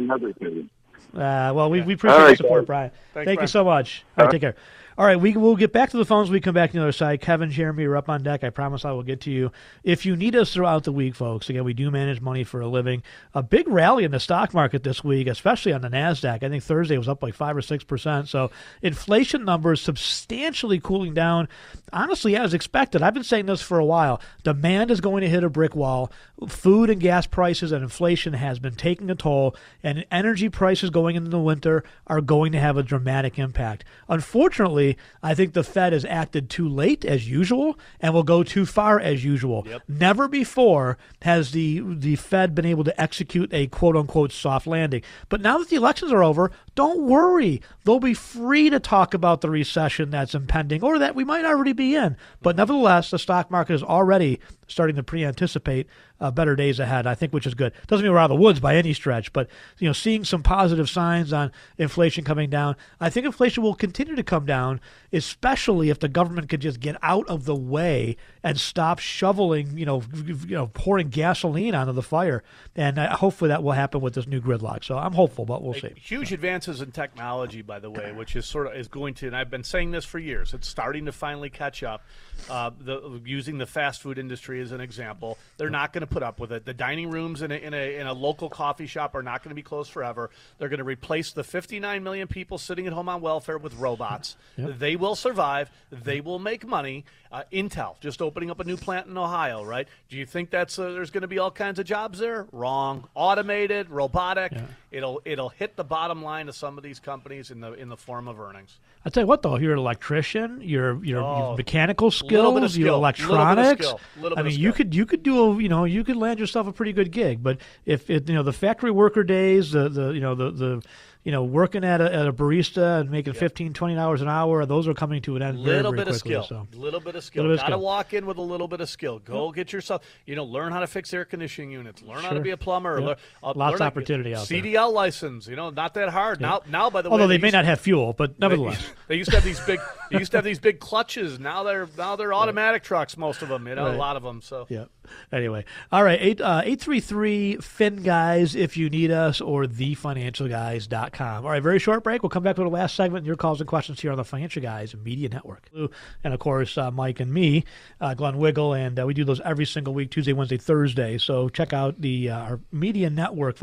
Well, we appreciate your support, Brian. Thank you so much. All right, take care. All right, we'll get back to the phones when we come back to the other side. Kevin, Jeremy are up on deck. I promise I will get to you. If you need us throughout the week, folks, again, we do manage money for a living. A big rally in the stock market this week, especially on the NASDAQ. I think Thursday was up like 5 or 6%. So inflation numbers substantially cooling down, honestly, as expected. I've been saying this for a while. Demand is going to hit a brick wall. Food and gas prices and inflation has been taking a toll, and energy prices going into the winter are going to have a dramatic impact. Unfortunately, I think the Fed has acted too late as usual and will go too far as usual. Never before has the Fed been able to execute a quote-unquote soft landing. But now that the elections are over, don't worry. They'll be free to talk about the recession that's impending or that we might already be in. But nevertheless, the stock market is already starting to pre-anticipate better days ahead, I think, which is good. Doesn't mean we're out of the woods by any stretch, but seeing some positive signs on inflation coming down. I think inflation will continue to come down, especially if the government could just get out of the way and stop shoveling, pouring gasoline onto the fire. And hopefully that will happen with this new gridlock. So I'm hopeful, but we'll see. Huge advances in technology, by the way, which is going to, and I've been saying this for years, it's starting to finally catch up. Using the fast food industry as an example, they're not going to put up with it. The dining rooms in a local coffee shop are not going to be closed forever. They're going to replace the 59 million people sitting at home on welfare with robots. They will survive. They will make money. Intel just opening up a new plant in Ohio, right? Do you think that's there's going to be all kinds of jobs there? Wrong. Automated, robotic. It'll hit the bottom line of some of these companies in the form of earnings. I tell you what, though, you're an electrician, your mechanical skills, your electronics. I mean, you could do you could land yourself a pretty good gig. But if the factory worker days, the working at a barista and making $15-20 an hour, those are coming to an end very, very quickly. Little bit of skill. Got to walk in with a little bit of skill. Go get yourself, learn how to fix air conditioning units. Learn how to be a plumber. Lots of opportunity out there. CDL license, not that hard. Now, by the way, although they may not have fuel, but nevertheless, they used to have these big. They used to have these big clutches. Now they're automatic trucks. Most of them, a lot of them. So yeah. Anyway, all right. 833 Fin guys if you need us, or thefinancialguys.com. financialguys.com. All right, very short break. We'll come back to the last segment, your calls and questions here on the Financial Guys Media Network. And, of course, Mike and me, Glenn Wiggle, and we do those every single week, Tuesday, Wednesday, Thursday. So check out our media network,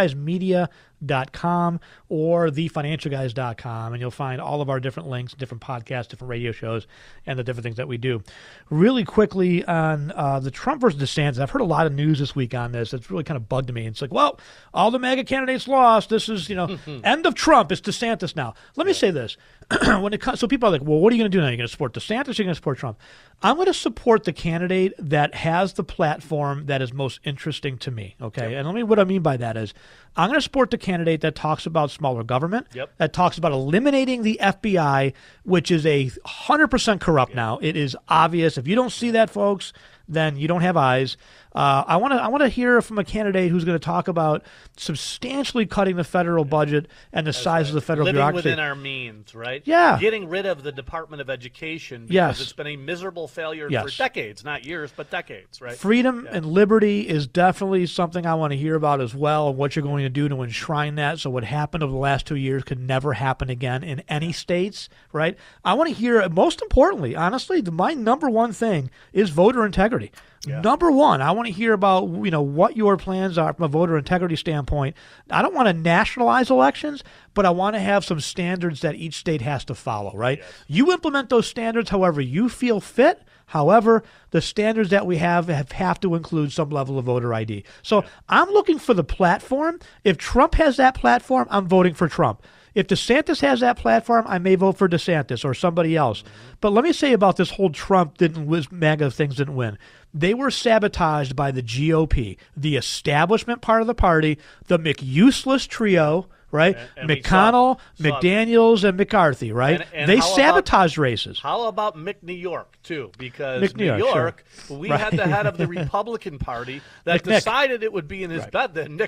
financialguysmedia.com or thefinancialguys.com, and you'll find all of our different links, different podcasts, different radio shows, and the different things that we do. Really quickly on the Trump versus DeSantis, I've heard a lot of news this week on this. It's really kind of bugged me. It's like, well, all the MAGA candidates lost. This is, end of Trump. It's DeSantis now. Let me say this. When it comes, so people are like, well, what are you going to do now? You're going to support DeSantis or you're going to support Trump? I'm going to support the candidate that has the platform that is most interesting to me, okay? Yep. And what I mean by that is I'm going to support the candidate that talks about smaller government, that talks about eliminating the FBI, which is 100% corrupt now. It is obvious. If you don't see that, folks, then you don't have eyes. I want to hear from a candidate who's going to talk about substantially cutting the federal budget and the size of the federal bureaucracy. Living within our means, right? Yeah. Getting rid of the Department of Education because it's been a miserable failure for decades, not years, but decades, right? Freedom and liberty is definitely something I want to hear about as well, and what you're going to do to enshrine that so what happened over the last 2 years could never happen again in any states, right? I want to hear, most importantly, honestly, my number one thing is voter integrity. Yeah. Number one, I want to hear about what your plans are from a voter integrity standpoint. I don't want to nationalize elections, but I want to have some standards that each state has to follow, right? Yes. You implement those standards however you feel fit. However, the standards that we have to include some level of voter ID. So I'm looking for the platform. If Trump has that platform, I'm voting for Trump. If DeSantis has that platform, I may vote for DeSantis or somebody else. But let me say about this whole Trump MAGA things didn't win. They were sabotaged by the GOP, the establishment part of the party, the McUseless trio, right? And McConnell, McDaniels, and McCarthy, right? And they sabotaged races. How about New York, too? Because New York, we had the head of the Republican Party that decided it would be in his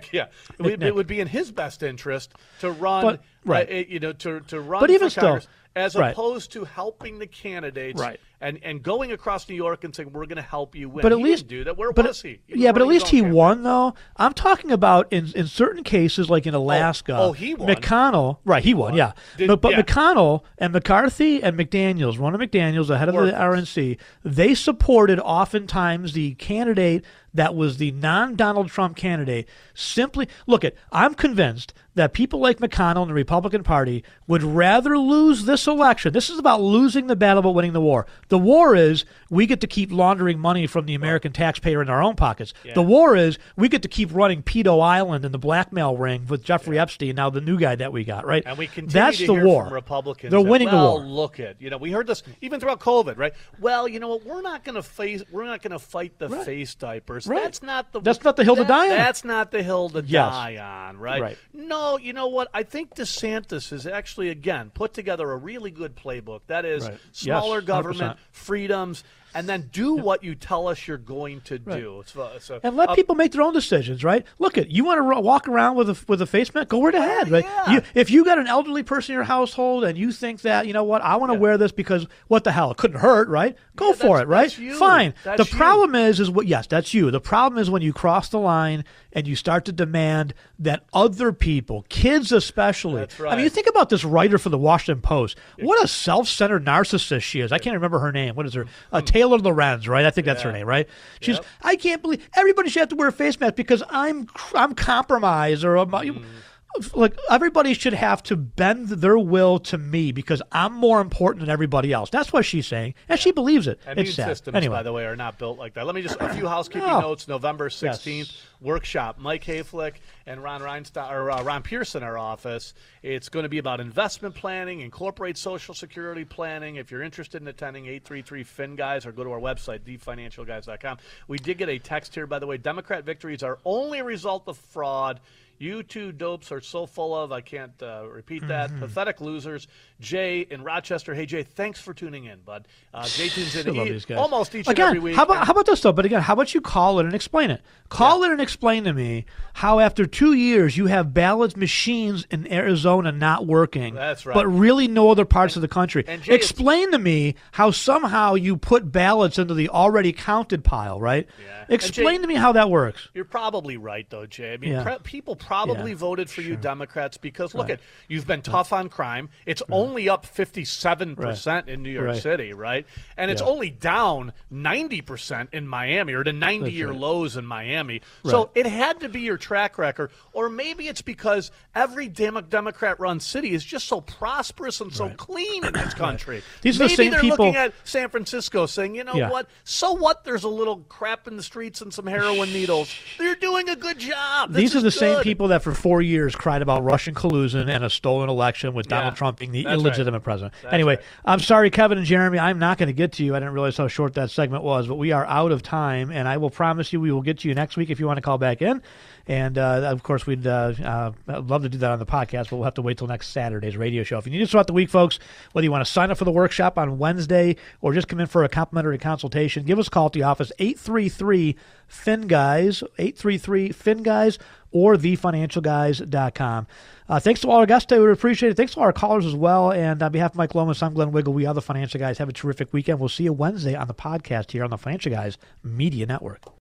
it would be in his best interest to run, to run but even for Congress, still, as opposed to helping the candidates and going across New York and saying, we're going to help you win. But at he least didn't do that. Where was he? But at least he won, though. I'm talking about in certain cases, like in Alaska. He won. McConnell, he won, yeah. But McConnell and McCarthy and McDaniels, Ronna McDaniels, the head of the RNC, they supported oftentimes the candidate that was the non-Donald Trump candidate. Simply, I'm convinced that people like McConnell and the Republican Party would rather lose this election. This is about losing the battle but winning the war. The war is we get to keep laundering money from the American taxpayer in our own pockets. Yeah. The war is we get to keep running Pedo Island and the blackmail ring with Jeffrey Epstein, now the new guy that we got, right? And we continue That's to the hear war. From Republicans. They're winning the war. Look at, we heard this even throughout COVID, right? Well, you know what? We're not going to fight the face diapers. Right. That's not the hill to die on. That's not the hill to die on, right? No, you know what? I think DeSantis has actually, again, put together a really good playbook. That is smaller government, freedoms, and then do what you tell us you're going to do. So, and let people make their own decisions, right? You want to walk around with a face mask? Go right ahead, right? Yeah. If you got an elderly person in your household and you think that, you know what, I want to wear this because what the hell, it couldn't hurt, right? Go for it, right? Fine. The problem is that's you. The problem is when you cross the line and you start to demand that other people, kids especially. That's right. I mean, you think about this writer for the Washington Post. What a self-centered narcissist she is. I can't remember her name. What is her? Taylor Lorenz, right? I think that's her name, right? She's. I can't believe everybody should have to wear a face mask because I'm compromised or everybody should have to bend their will to me because I'm more important than everybody else. That's what she's saying, and she believes it. And it's immune sad. systems, Anyway. by the way, are not built like that. Let me just a few housekeeping notes. November 16th workshop. Mike Hayflick and Ron Pearson, our office. It's going to be about investment planning, incorporate Social Security planning. If you're interested in attending, 833-FIN-GUYS, or go to our website, thefinancialguys.com. We did get a text here, by the way. Democrat victories are only a result of fraud. You two dopes are so full of, I can't repeat that, pathetic losers. Jay in Rochester. Hey, Jay, thanks for tuning in, bud. Jay tunes in almost each and every week. How about this, though? But again, how about you call it and explain it? Call it and explain to me how after 2 years you have ballot machines in Arizona not working. That's right. But really no other parts of the country. Jay, explain to me how somehow you put ballots into the already counted pile, right? Yeah. Explain to me how that works. You're probably right, though, Jay. I mean, people probably voted for you Democrats because, look, you've been tough on crime. It's only up 57% in New York City, right? And it's only down 90% in Miami, or to 90-year lows in Miami. So it had to be your track record. Or maybe it's because every Democrat-run city is just so prosperous and so clean in this country. These are the same they're people looking at San Francisco saying, you know what? So what? There's a little crap in the streets and some heroin needles. They're doing a good job. These are the same people that for 4 years cried about Russian collusion and a stolen election with Donald Trump being the illegitimate president. Anyway, I'm sorry, Kevin and Jeremy, I'm not going to get to you. I didn't realize how short that segment was, but we are out of time, and I will promise you we will get to you next week if you want to call back in. And, of course, we'd love to do that on the podcast, but we'll have to wait till next Saturday's radio show. If you need us throughout the week, folks, whether you want to sign up for the workshop on Wednesday or just come in for a complimentary consultation, give us a call at the office, 833-FIN-GUYS, 833-FIN-GUYS, or thefinancialguys.com. Thanks to all our guests today. We appreciate it. Thanks to all our callers as well. And on behalf of Mike Lomas, I'm Glenn Wiggle. We are the Financial Guys. Have a terrific weekend. We'll see you Wednesday on the podcast here on the Financial Guys Media Network.